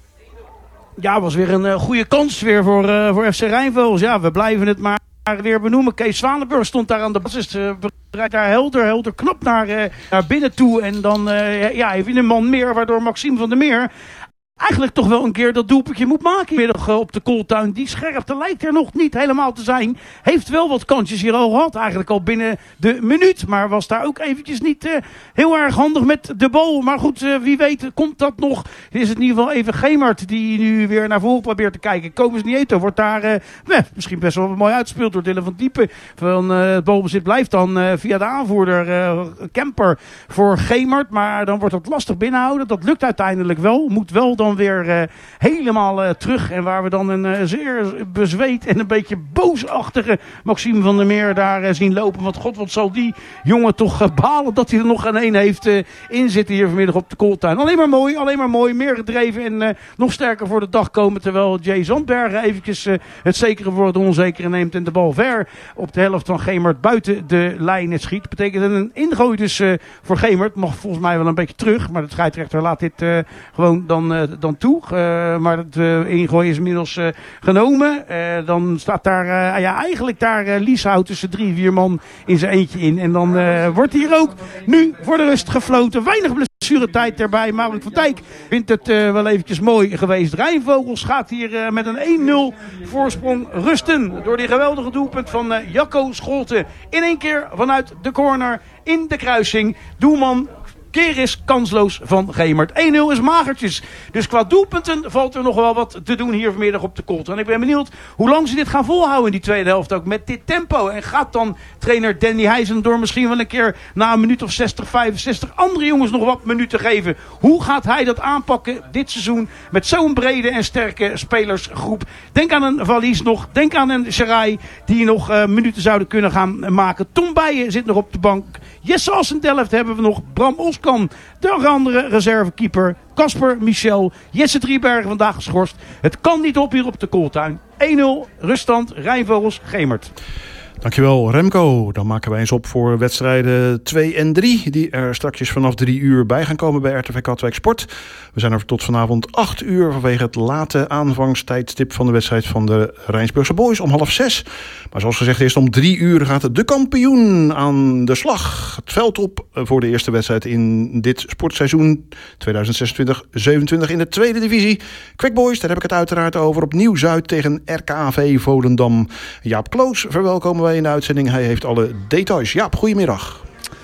Ja, was weer een uh, goede kans weer voor, uh, voor F C Rijnvogels. Ja, we blijven het maar weer benoemen. Kees Zwanenburg stond daar aan de basis. Uh, rijdt daar helder, helder knap naar, uh, naar binnen toe. En dan uh, ja, even een man meer, waardoor Maxime van der Meer eigenlijk toch wel een keer dat doelpuntje moet maken. Middag op de kooltuin. Die scherpte lijkt er nog niet helemaal te zijn. Heeft wel wat kansjes hier al gehad. Eigenlijk al binnen de minuut. Maar was daar ook eventjes niet uh, heel erg handig met de bal. Maar goed, uh, wie weet komt dat nog. Is het in ieder geval even Gemert die nu weer naar voren probeert te kijken. Kobus Nieto wordt daar uh, eh, misschien best wel mooi uitgespeeld door Dylan van Diepen. Van, uh, het balbezit blijft dan uh, via de aanvoerder uh, Kemper voor Gemert. Maar dan wordt het lastig binnenhouden. Dat lukt uiteindelijk wel. Moet wel dan dan weer uh, helemaal uh, terug. En waar we dan een uh, zeer bezweet en een beetje boosachtige Maxime van der Meer daar uh, zien lopen. Want god, wat zal die jongen toch uh, balen dat hij er nog aan één heeft uh, in zitten hier vanmiddag op de kooltuin. Alleen maar mooi, alleen maar mooi. Meer gedreven en uh, nog sterker voor de dag komen. Terwijl Jay Zandbergen eventjes uh, het zekere voor het onzekere neemt. En de bal ver op de helft van Gemert buiten de lijn schiet. Betekent een ingooi dus uh, voor Gemert. Mag volgens mij wel een beetje terug. Maar de scheidsrechter laat dit uh, gewoon dan, uh, dan toe. Uh, maar het uh, ingooi is inmiddels uh, genomen. Uh, dan staat daar uh, ja, eigenlijk daar uh, Lieshout tussen drie, vier man in zijn eentje in. En dan uh, wordt hier ook nu voor de rust gefloten. Weinig blessuretijd erbij. Maarten van Dijk vindt het uh, wel eventjes mooi geweest. Rijnvogels gaat hier uh, met een één nul voorsprong rusten. Door die geweldige doelpunt van uh, Jacco Scholten. In één keer vanuit de corner in de kruising. Doelman keer is kansloos van Gemert. één nul is magertjes. Dus qua doelpunten valt er nog wel wat te doen hier vanmiddag op de Colt. En ik ben benieuwd hoe lang ze dit gaan volhouden in die tweede helft ook met dit tempo. En gaat dan trainer Danny Heijzen door misschien wel een keer na een minuut of zestig, vijfenzestig andere jongens nog wat minuten geven. Hoe gaat hij dat aanpakken dit seizoen met zo'n brede en sterke spelersgroep? Denk aan een Valies nog. Denk aan een Sarai die nog uh, minuten zouden kunnen gaan maken. Tom Bijen zit nog op de bank. Jesse Assendelft hebben we nog. Bram Oskan, de andere reservekeeper. Kasper Michel. Jesse Driebergen vandaag geschorst. Het kan niet op hier op de Kooltuin. één nul, ruststand, Rijnvogels, Gemert. Dankjewel Remco. Dan maken wij eens op voor wedstrijden twee en drie... die er straks vanaf drie uur bij gaan komen bij R T V Katwijk Sport. We zijn er tot vanavond acht uur... vanwege het late aanvangstijdstip van de wedstrijd van de Rijnsburgse Boys om half zes. Maar zoals gezegd, eerst om drie uur gaat de kampioen aan de slag. Het veld op voor de eerste wedstrijd in dit sportseizoen tweeduizend zesentwintig zevenentwintig in de tweede divisie. Quick Boys, daar heb ik het uiteraard over. Op Nieuw-Zuid tegen R K A V Volendam. Jaap Kloos verwelkomen wij in de uitzending. Hij heeft alle details. Jaap, goedemiddag.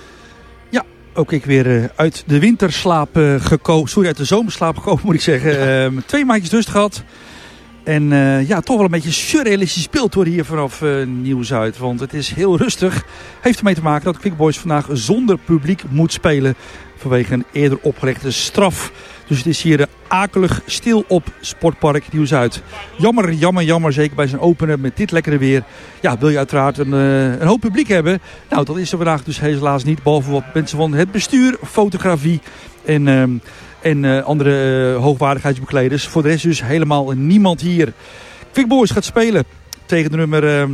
Ja, ook ik weer uh, uit de winterslaap uh, gekomen. Sorry, uit de zomerslaap gekomen moet ik zeggen. Uh, twee maandjes rust gehad. En uh, ja, toch wel een beetje surrealistisch speelt worden hier vanaf uh, Nieuw-Zuid. Want het is heel rustig. Heeft ermee te maken dat Quick Boys vandaag zonder publiek moet spelen. Vanwege een eerder opgelegde straf. Dus het is hier uh, akelig stil op Sportpark Nieuw-Zuid. Jammer, jammer, jammer. Zeker bij zijn openen met dit lekkere weer. Ja, wil je uiteraard een, uh, een hoop publiek hebben. Nou, dat is er vandaag dus helaas niet. Behalve wat mensen van het bestuur, fotografie en... Uh, En uh, andere uh, hoogwaardigheidsbekleders. Voor de rest dus helemaal niemand hier. Quick Boys gaat spelen tegen de nummer uh,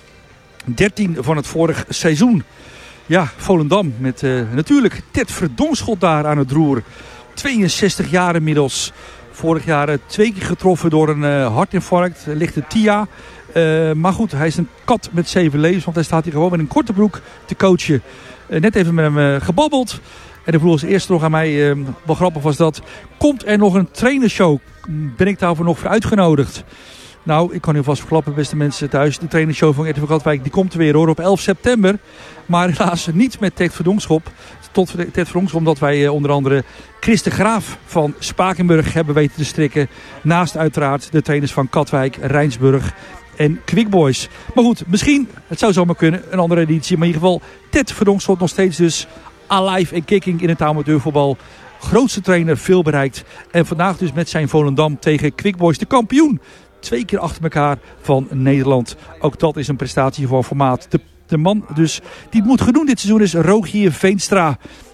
dertien van het vorig seizoen. Ja, Volendam met uh, natuurlijk Ted Verdonschot daar aan het roer. tweeënzestig jaar inmiddels. Vorig jaar uh, twee keer getroffen door een uh, hartinfarct. Lichte T I A. Uh, maar goed, hij is een kat met zeven levens. Want hij staat hier gewoon met een korte broek te coachen. Uh, net even met hem uh, gebabbeld. En de vroeg als eerste nog aan mij, uh, wel grappig was dat, komt er nog een trainershow? Ben ik daarvoor nog voor uitgenodigd? Nou, ik kan u vast verklappen, beste mensen thuis. De trainershow van R T V Katwijk, die komt er weer hoor, op elf september. Maar helaas niet met Ted Verdonschop. Tot Ted Verdonschop, omdat wij uh, onder andere Chris de Graaf van Spakenburg hebben weten te strikken. Naast uiteraard de trainers van Katwijk, Rijnsburg en Quick Boys. Maar goed, misschien, het zou zomaar kunnen, een andere editie. Maar in ieder geval, Ted Verdonschop nog steeds dus alive en kicking in het amateurvoetbal. Grootste trainer, veel bereikt. En vandaag dus met zijn Volendam tegen Quick Boys, de kampioen. Twee keer achter elkaar van Nederland. Ook dat is een prestatie voor formaat. De, de man dus die het moet gaan doen dit seizoen is Rogier Veenstra.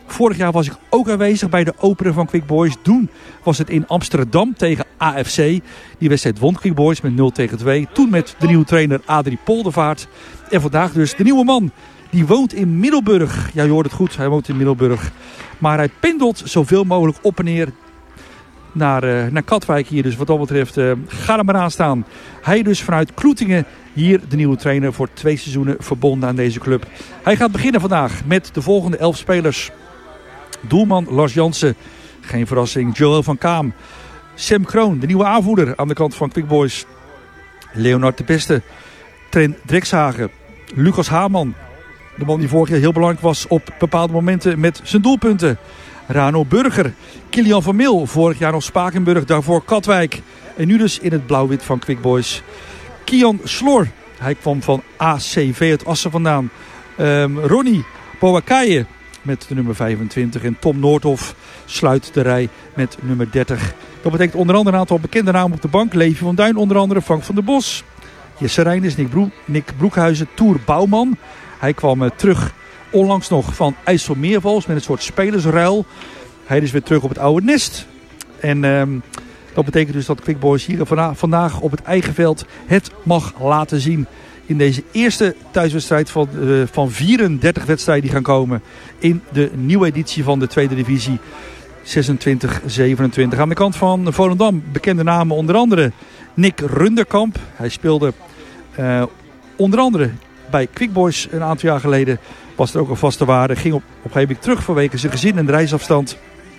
Vorig jaar was ik ook aanwezig bij de opener van Quick Boys. Toen was het in Amsterdam tegen A F C. Die wedstrijd won Quick Boys met nul tegen twee. Toen met de nieuwe trainer Adrie Poldervaart. En vandaag dus de nieuwe man. Die woont in Middelburg. Ja, je hoort het goed. Hij woont in Middelburg. Maar hij pendelt zoveel mogelijk op en neer naar, uh, naar Katwijk hier. Dus wat dat betreft, uh, ga er maar aan staan. Hij dus vanuit Kloetingen hier de nieuwe trainer voor twee seizoenen verbonden aan deze club. Hij gaat beginnen vandaag met de volgende elf spelers. Doelman Lars Jansen. Geen verrassing. Joël van Kaam. Sam Kroon, de nieuwe aanvoerder aan de kant van Quick Boys. Leonard de Beste. Trent Drekshagen. Lucas Haman. De man die vorig jaar heel belangrijk was op bepaalde momenten met zijn doelpunten. Rano Burger. Kilian van Mil. Vorig jaar nog Spakenburg. Daarvoor Katwijk. En nu dus in het blauw-wit van Quick Boys. Kian Slor. Hij kwam van A C V uit Assen vandaan. Um, Ronnie Boakaye met de nummer vijfentwintig. En Tom Noordhoff sluit de rij met nummer dertig. Dat betekent onder andere een aantal bekende namen op de bank. Levi van Duin onder andere. Frank van der Bos. Jesse Reinders. Nick, Broek, Nick Broekhuizen. Toer Bouwman. Hij kwam uh, terug onlangs nog van IJsselmeervals met een soort spelersruil. Hij is weer terug op het oude nest. En um, dat betekent dus dat Quick Boys hier vana- vandaag op het eigen veld het mag laten zien. In deze eerste thuiswedstrijd van, uh, van vierendertig wedstrijden die gaan komen in de nieuwe editie van de tweede divisie zesentwintig zevenentwintig. Aan de kant van Volendam bekende namen onder andere Nick Runderkamp. Hij speelde uh, onder andere bij Quick Boys een aantal jaar geleden. Was er ook een vaste waarde. Ging op, op een gegeven moment terug vanwege zijn gezin en de reisafstand.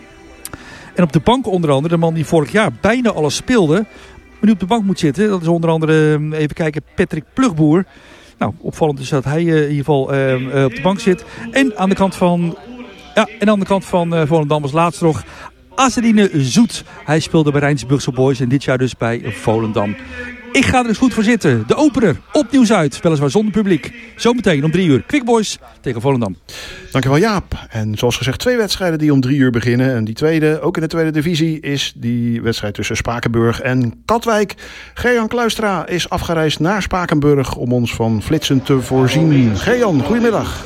En op de bank onder andere de man die vorig jaar bijna alles speelde. Maar nu op de bank moet zitten. Dat is onder andere, even kijken, Patrick Plugboer. Nou, opvallend is dat hij uh, in ieder geval uh, uh, op de bank zit. En aan de kant van, ja, en aan de kant van uh, Volendam als laatste nog Azerine Zoet. Hij speelde bij Rijnsburgse Boys en dit jaar dus bij Volendam. Ik ga er dus goed voor zitten. De opener op Nieuws-Zuid. Weliswaar zonder publiek. Zometeen om drie uur. Quick Boys tegen Volendam. Dankjewel Jaap. En zoals gezegd twee wedstrijden die om drie uur beginnen. En die tweede, ook in de tweede divisie, is die wedstrijd tussen Spakenburg en Katwijk. Gerjan Kluistra is afgereisd naar Spakenburg om ons van flitsen te voorzien. Gerjan, goedemiddag.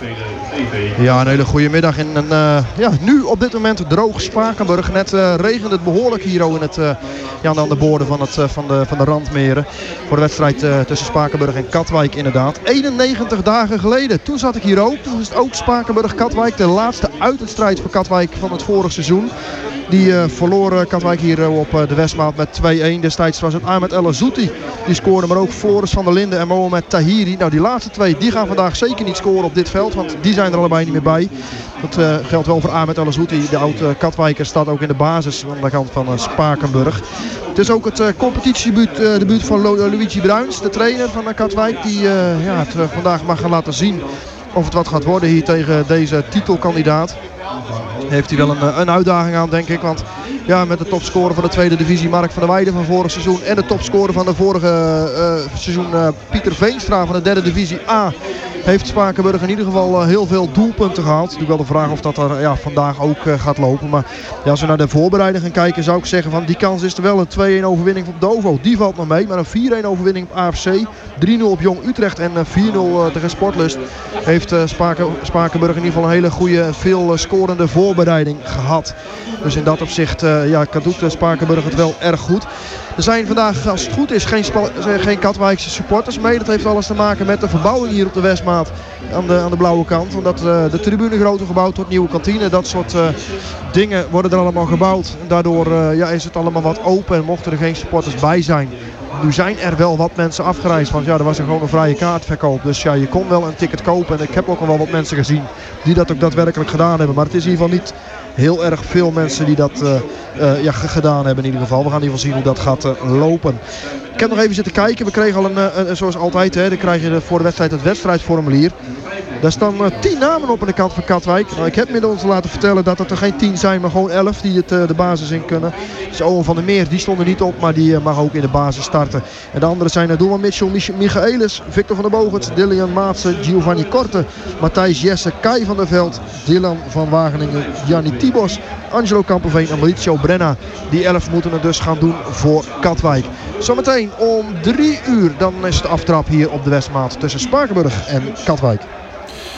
Ja, een hele goede middag. En een, uh, ja, nu op dit moment droog Spakenburg. Net uh, regent het behoorlijk hier in het, uh, ja, aan de boorden van, het, uh, van, de, van de randmeren. Voor de wedstrijd uh, tussen Spakenburg en Katwijk inderdaad. eenennegentig dagen geleden. Toen zat ik hier ook. Toen was het ook Spakenburg-Katwijk. De laatste uitwedstrijd voor Katwijk van het vorige seizoen. Die uh, verloor uh, Katwijk hier uh, op uh, de Westmaat met twee-een. Destijds was het Ahmed El Azouti. Die scoorde, maar ook Floris van der Linden en Mohamed Tahiri. Nou, die laatste twee die gaan vandaag zeker niet scoren op dit veld. Want die zijn er allebei niet meer bij. Dat uh, geldt wel voor Ahmed El Azouti. De oud-Katwijker staat ook in de basis aan de kant van uh, Spakenburg. Het is ook het uh, competitiedebuut uh, debuut van Lo- Luigi Bruins, de trainer van uh, Katwijk. Die uh, ja, het uh, vandaag mag gaan laten zien of het wat gaat worden hier tegen deze titelkandidaat. Heeft hij wel een, een uitdaging aan, denk ik. Want ja, met de topscorer van de tweede divisie Mark van der Weijden van vorig seizoen. En de topscorer van de vorige uh, seizoen uh, Pieter Veenstra van de derde divisie A. Heeft Spakenburg in ieder geval uh, heel veel doelpunten gehaald. Natuurlijk wel de vraag of dat er ja, vandaag ook uh, gaat lopen. Maar ja, als we naar de voorbereiding gaan kijken, zou ik zeggen van die kans is er wel. Een twee-een overwinning op Dovo. Die valt nog mee. Maar een vier-een overwinning op A F C. drie-nul op Jong Utrecht en uh, vier-nul uh, tegen Sportlust. Heeft uh, Spaken, Spakenburg in ieder geval een hele goede, veel uh, scorende voorbereiding gehad. Dus in dat opzicht uh, ja, doet uh, Spakenburg het wel erg goed. Er zijn vandaag, als het goed is, geen, spa- geen Katwijkse supporters mee. Dat heeft alles te maken met de verbouwing hier op de Westmaat aan de, aan de blauwe kant. Omdat uh, de tribune groter gebouwd wordt, nieuwe kantine, dat soort uh, dingen worden er allemaal gebouwd. En daardoor uh, ja, is het allemaal wat open en mochten er geen supporters bij zijn. Nu zijn er wel wat mensen afgereisd, want ja, er was er gewoon een vrije kaartverkoop. Dus ja, je kon wel een ticket kopen. En ik heb ook al wel wat mensen gezien die dat ook daadwerkelijk gedaan hebben. Maar het is in ieder geval niet heel erg veel mensen die dat uh, uh, ja, g- gedaan hebben in ieder geval. We gaan in ieder geval zien hoe dat gaat uh, lopen. Ik heb nog even zitten kijken. We kregen al een, uh, een zoals altijd, hè, dan krijg je voor de wedstrijd het wedstrijdformulier. Daar staan uh, tien namen op aan de kant van Katwijk. Nou, ik heb inmiddels laten vertellen dat het er geen tien zijn, maar gewoon elf die het, uh, de basis in kunnen. Dus Owen van der Meer, die stond er niet op, maar die uh, mag ook in de basis starten. En de anderen zijn uh, Doelman Mitchell, Mich- Michaelis, Victor van der Bogert, Dillian Maatsen, Giovanni Korte, Matthijs Jesse, Kai van der Veld, Dylan van Wageningen, Gianni Tibos, Angelo Kamperveen en Mauricio Brenna. Die elf moeten het dus gaan doen voor Katwijk. Zometeen om drie uur, dan is het aftrap hier op de Westmaat tussen Spakenburg en Katwijk.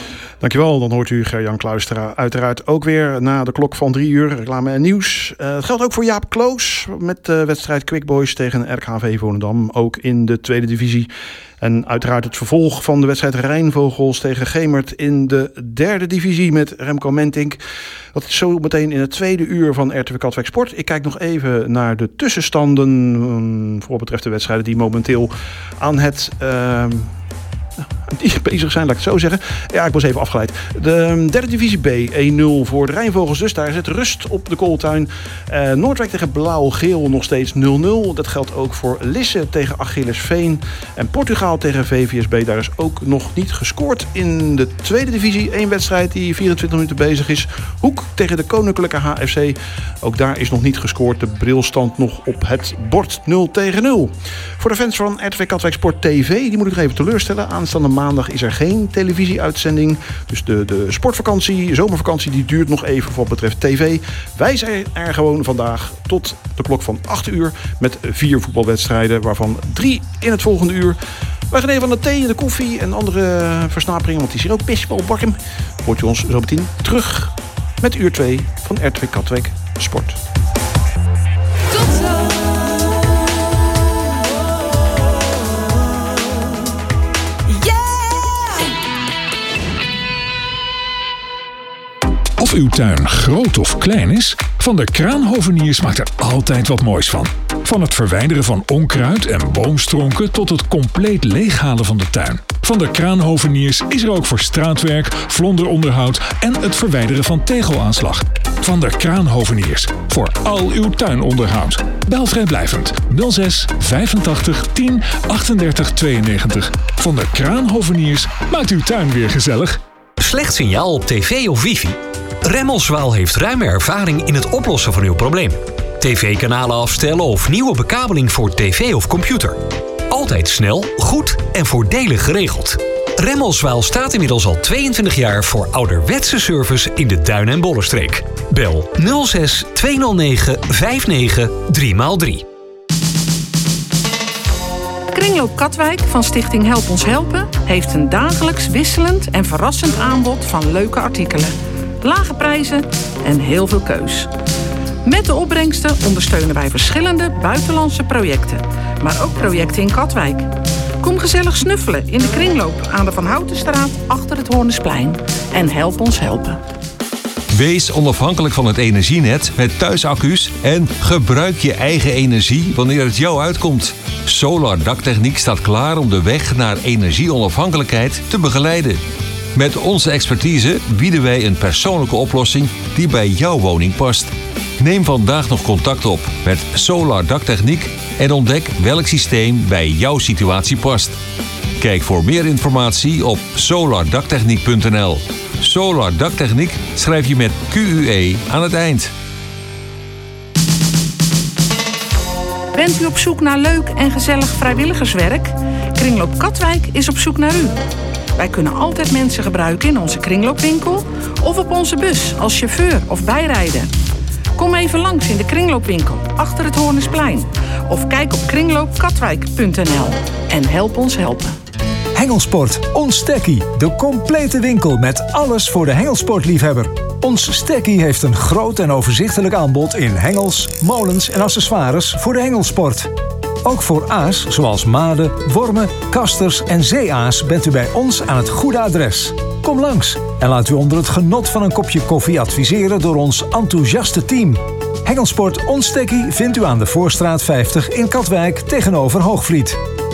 Dankjewel, dan hoort u Ger-Jan Kluistra uiteraard ook weer na de klok van drie uur, reclame en nieuws. Uh, het geldt ook voor Jaap Kloos met de wedstrijd Quick Boys tegen R K V Volendam, ook in de tweede divisie. En uiteraard het vervolg van de wedstrijd Rijnvogels tegen Gemert in de derde divisie met Remco Mentink. Dat is zo meteen in het tweede uur van R T V Katwijk Sport. Ik kijk nog even naar de tussenstanden um, voor wat betreft de wedstrijden die momenteel aan het... Uh, die bezig zijn, laat ik het zo zeggen. Ja, ik was even afgeleid. De derde divisie B, één nul voor de Rijnvogels. Dus daar zit rust op de Kooltuin. Uh, Noordwijk tegen Blauw-Geel nog steeds nul nul. Dat geldt ook voor Lisse tegen Achillesveen. En Portugal tegen V V S B. Daar is ook nog niet gescoord. In de tweede divisie één wedstrijd die vierentwintig minuten bezig is. Hoek tegen de Koninklijke H F C. Ook daar is nog niet gescoord. De brilstand nog op het bord nul tegen nul. Voor de fans van R T V Katwijk Sport T V, die moet ik nog even teleurstellen. Aanstaande maandag is er geen televisieuitzending. Dus de, de sportvakantie, zomervakantie, die duurt nog even voor wat betreft tv. Wij zijn er gewoon vandaag tot de klok van acht uur met vier voetbalwedstrijden, waarvan drie in het volgende uur. Wij gaan even aan de thee, de koffie en andere versnaperingen, want die is hier ook best wel warm. Hoort u ons zo meteen terug met uur twee van R T V Katwijk Sport. Tot zo! Of uw tuin groot of klein is, Van der Kraan Hoveniers maakt er altijd wat moois van. Van het verwijderen van onkruid en boomstronken tot het compleet leeghalen van de tuin. Van der Kraan Hoveniers is er ook voor straatwerk, vlonderonderhoud en het verwijderen van tegelaanslag. Van der Kraan Hoveniers, voor al uw tuinonderhoud. Bel vrijblijvend nul zes vijfentachtig tien achtendertig tweeënnegentig. Van der Kraan Hoveniers maakt uw tuin weer gezellig. Slecht signaal op tv of wifi? Remmelswaal heeft ruime ervaring in het oplossen van uw probleem. tv-kanalen afstellen of nieuwe bekabeling voor tv of computer. Altijd snel, goed en voordelig geregeld. Remmelswaal staat inmiddels al tweeëntwintig jaar voor ouderwetse service in de Duin- en Bollenstreek. Bel nul zes tweehonderdnegen vijfennegentig drie maal drie. Kringloop Katwijk van Stichting Help Ons Helpen heeft een dagelijks wisselend en verrassend aanbod van leuke artikelen. Lage prijzen en heel veel keus. Met de opbrengsten ondersteunen wij verschillende buitenlandse projecten, maar ook projecten in Katwijk. Kom gezellig snuffelen in de kringloop aan de Van Houtenstraat achter het Hoornesplein en help ons helpen. Wees onafhankelijk van het energienet met thuisaccu's en gebruik je eigen energie wanneer het jou uitkomt. Solar Daktechniek staat klaar om de weg naar energieonafhankelijkheid te begeleiden. Met onze expertise bieden wij een persoonlijke oplossing die bij jouw woning past. Neem vandaag nog contact op met Solar Daktechniek en ontdek welk systeem bij jouw situatie past. Kijk voor meer informatie op solar daktechniek punt n l. Solar Daktechniek schrijf je met Q U E aan het eind. Bent u op zoek naar leuk en gezellig vrijwilligerswerk? Kringloop Katwijk is op zoek naar u. Wij kunnen altijd mensen gebruiken in onze kringloopwinkel of op onze bus als chauffeur of bijrijder. Kom even langs in de kringloopwinkel achter het Hoornesplein of kijk op kringloop katwijk punt n l en help ons helpen. Hengelsport, ons stekkie. De complete winkel met alles voor de hengelsportliefhebber. Ons stekkie heeft een groot en overzichtelijk aanbod in hengels, molens en accessoires voor de hengelsport. Ook voor aas zoals maden, wormen, kasters en zeeaas bent u bij ons aan het goede adres. Kom langs en laat u onder het genot van een kopje koffie adviseren door ons enthousiaste team. Hengelsport Ons Stekkie vindt u aan de Voorstraat vijftig in Katwijk tegenover Hoogvliet.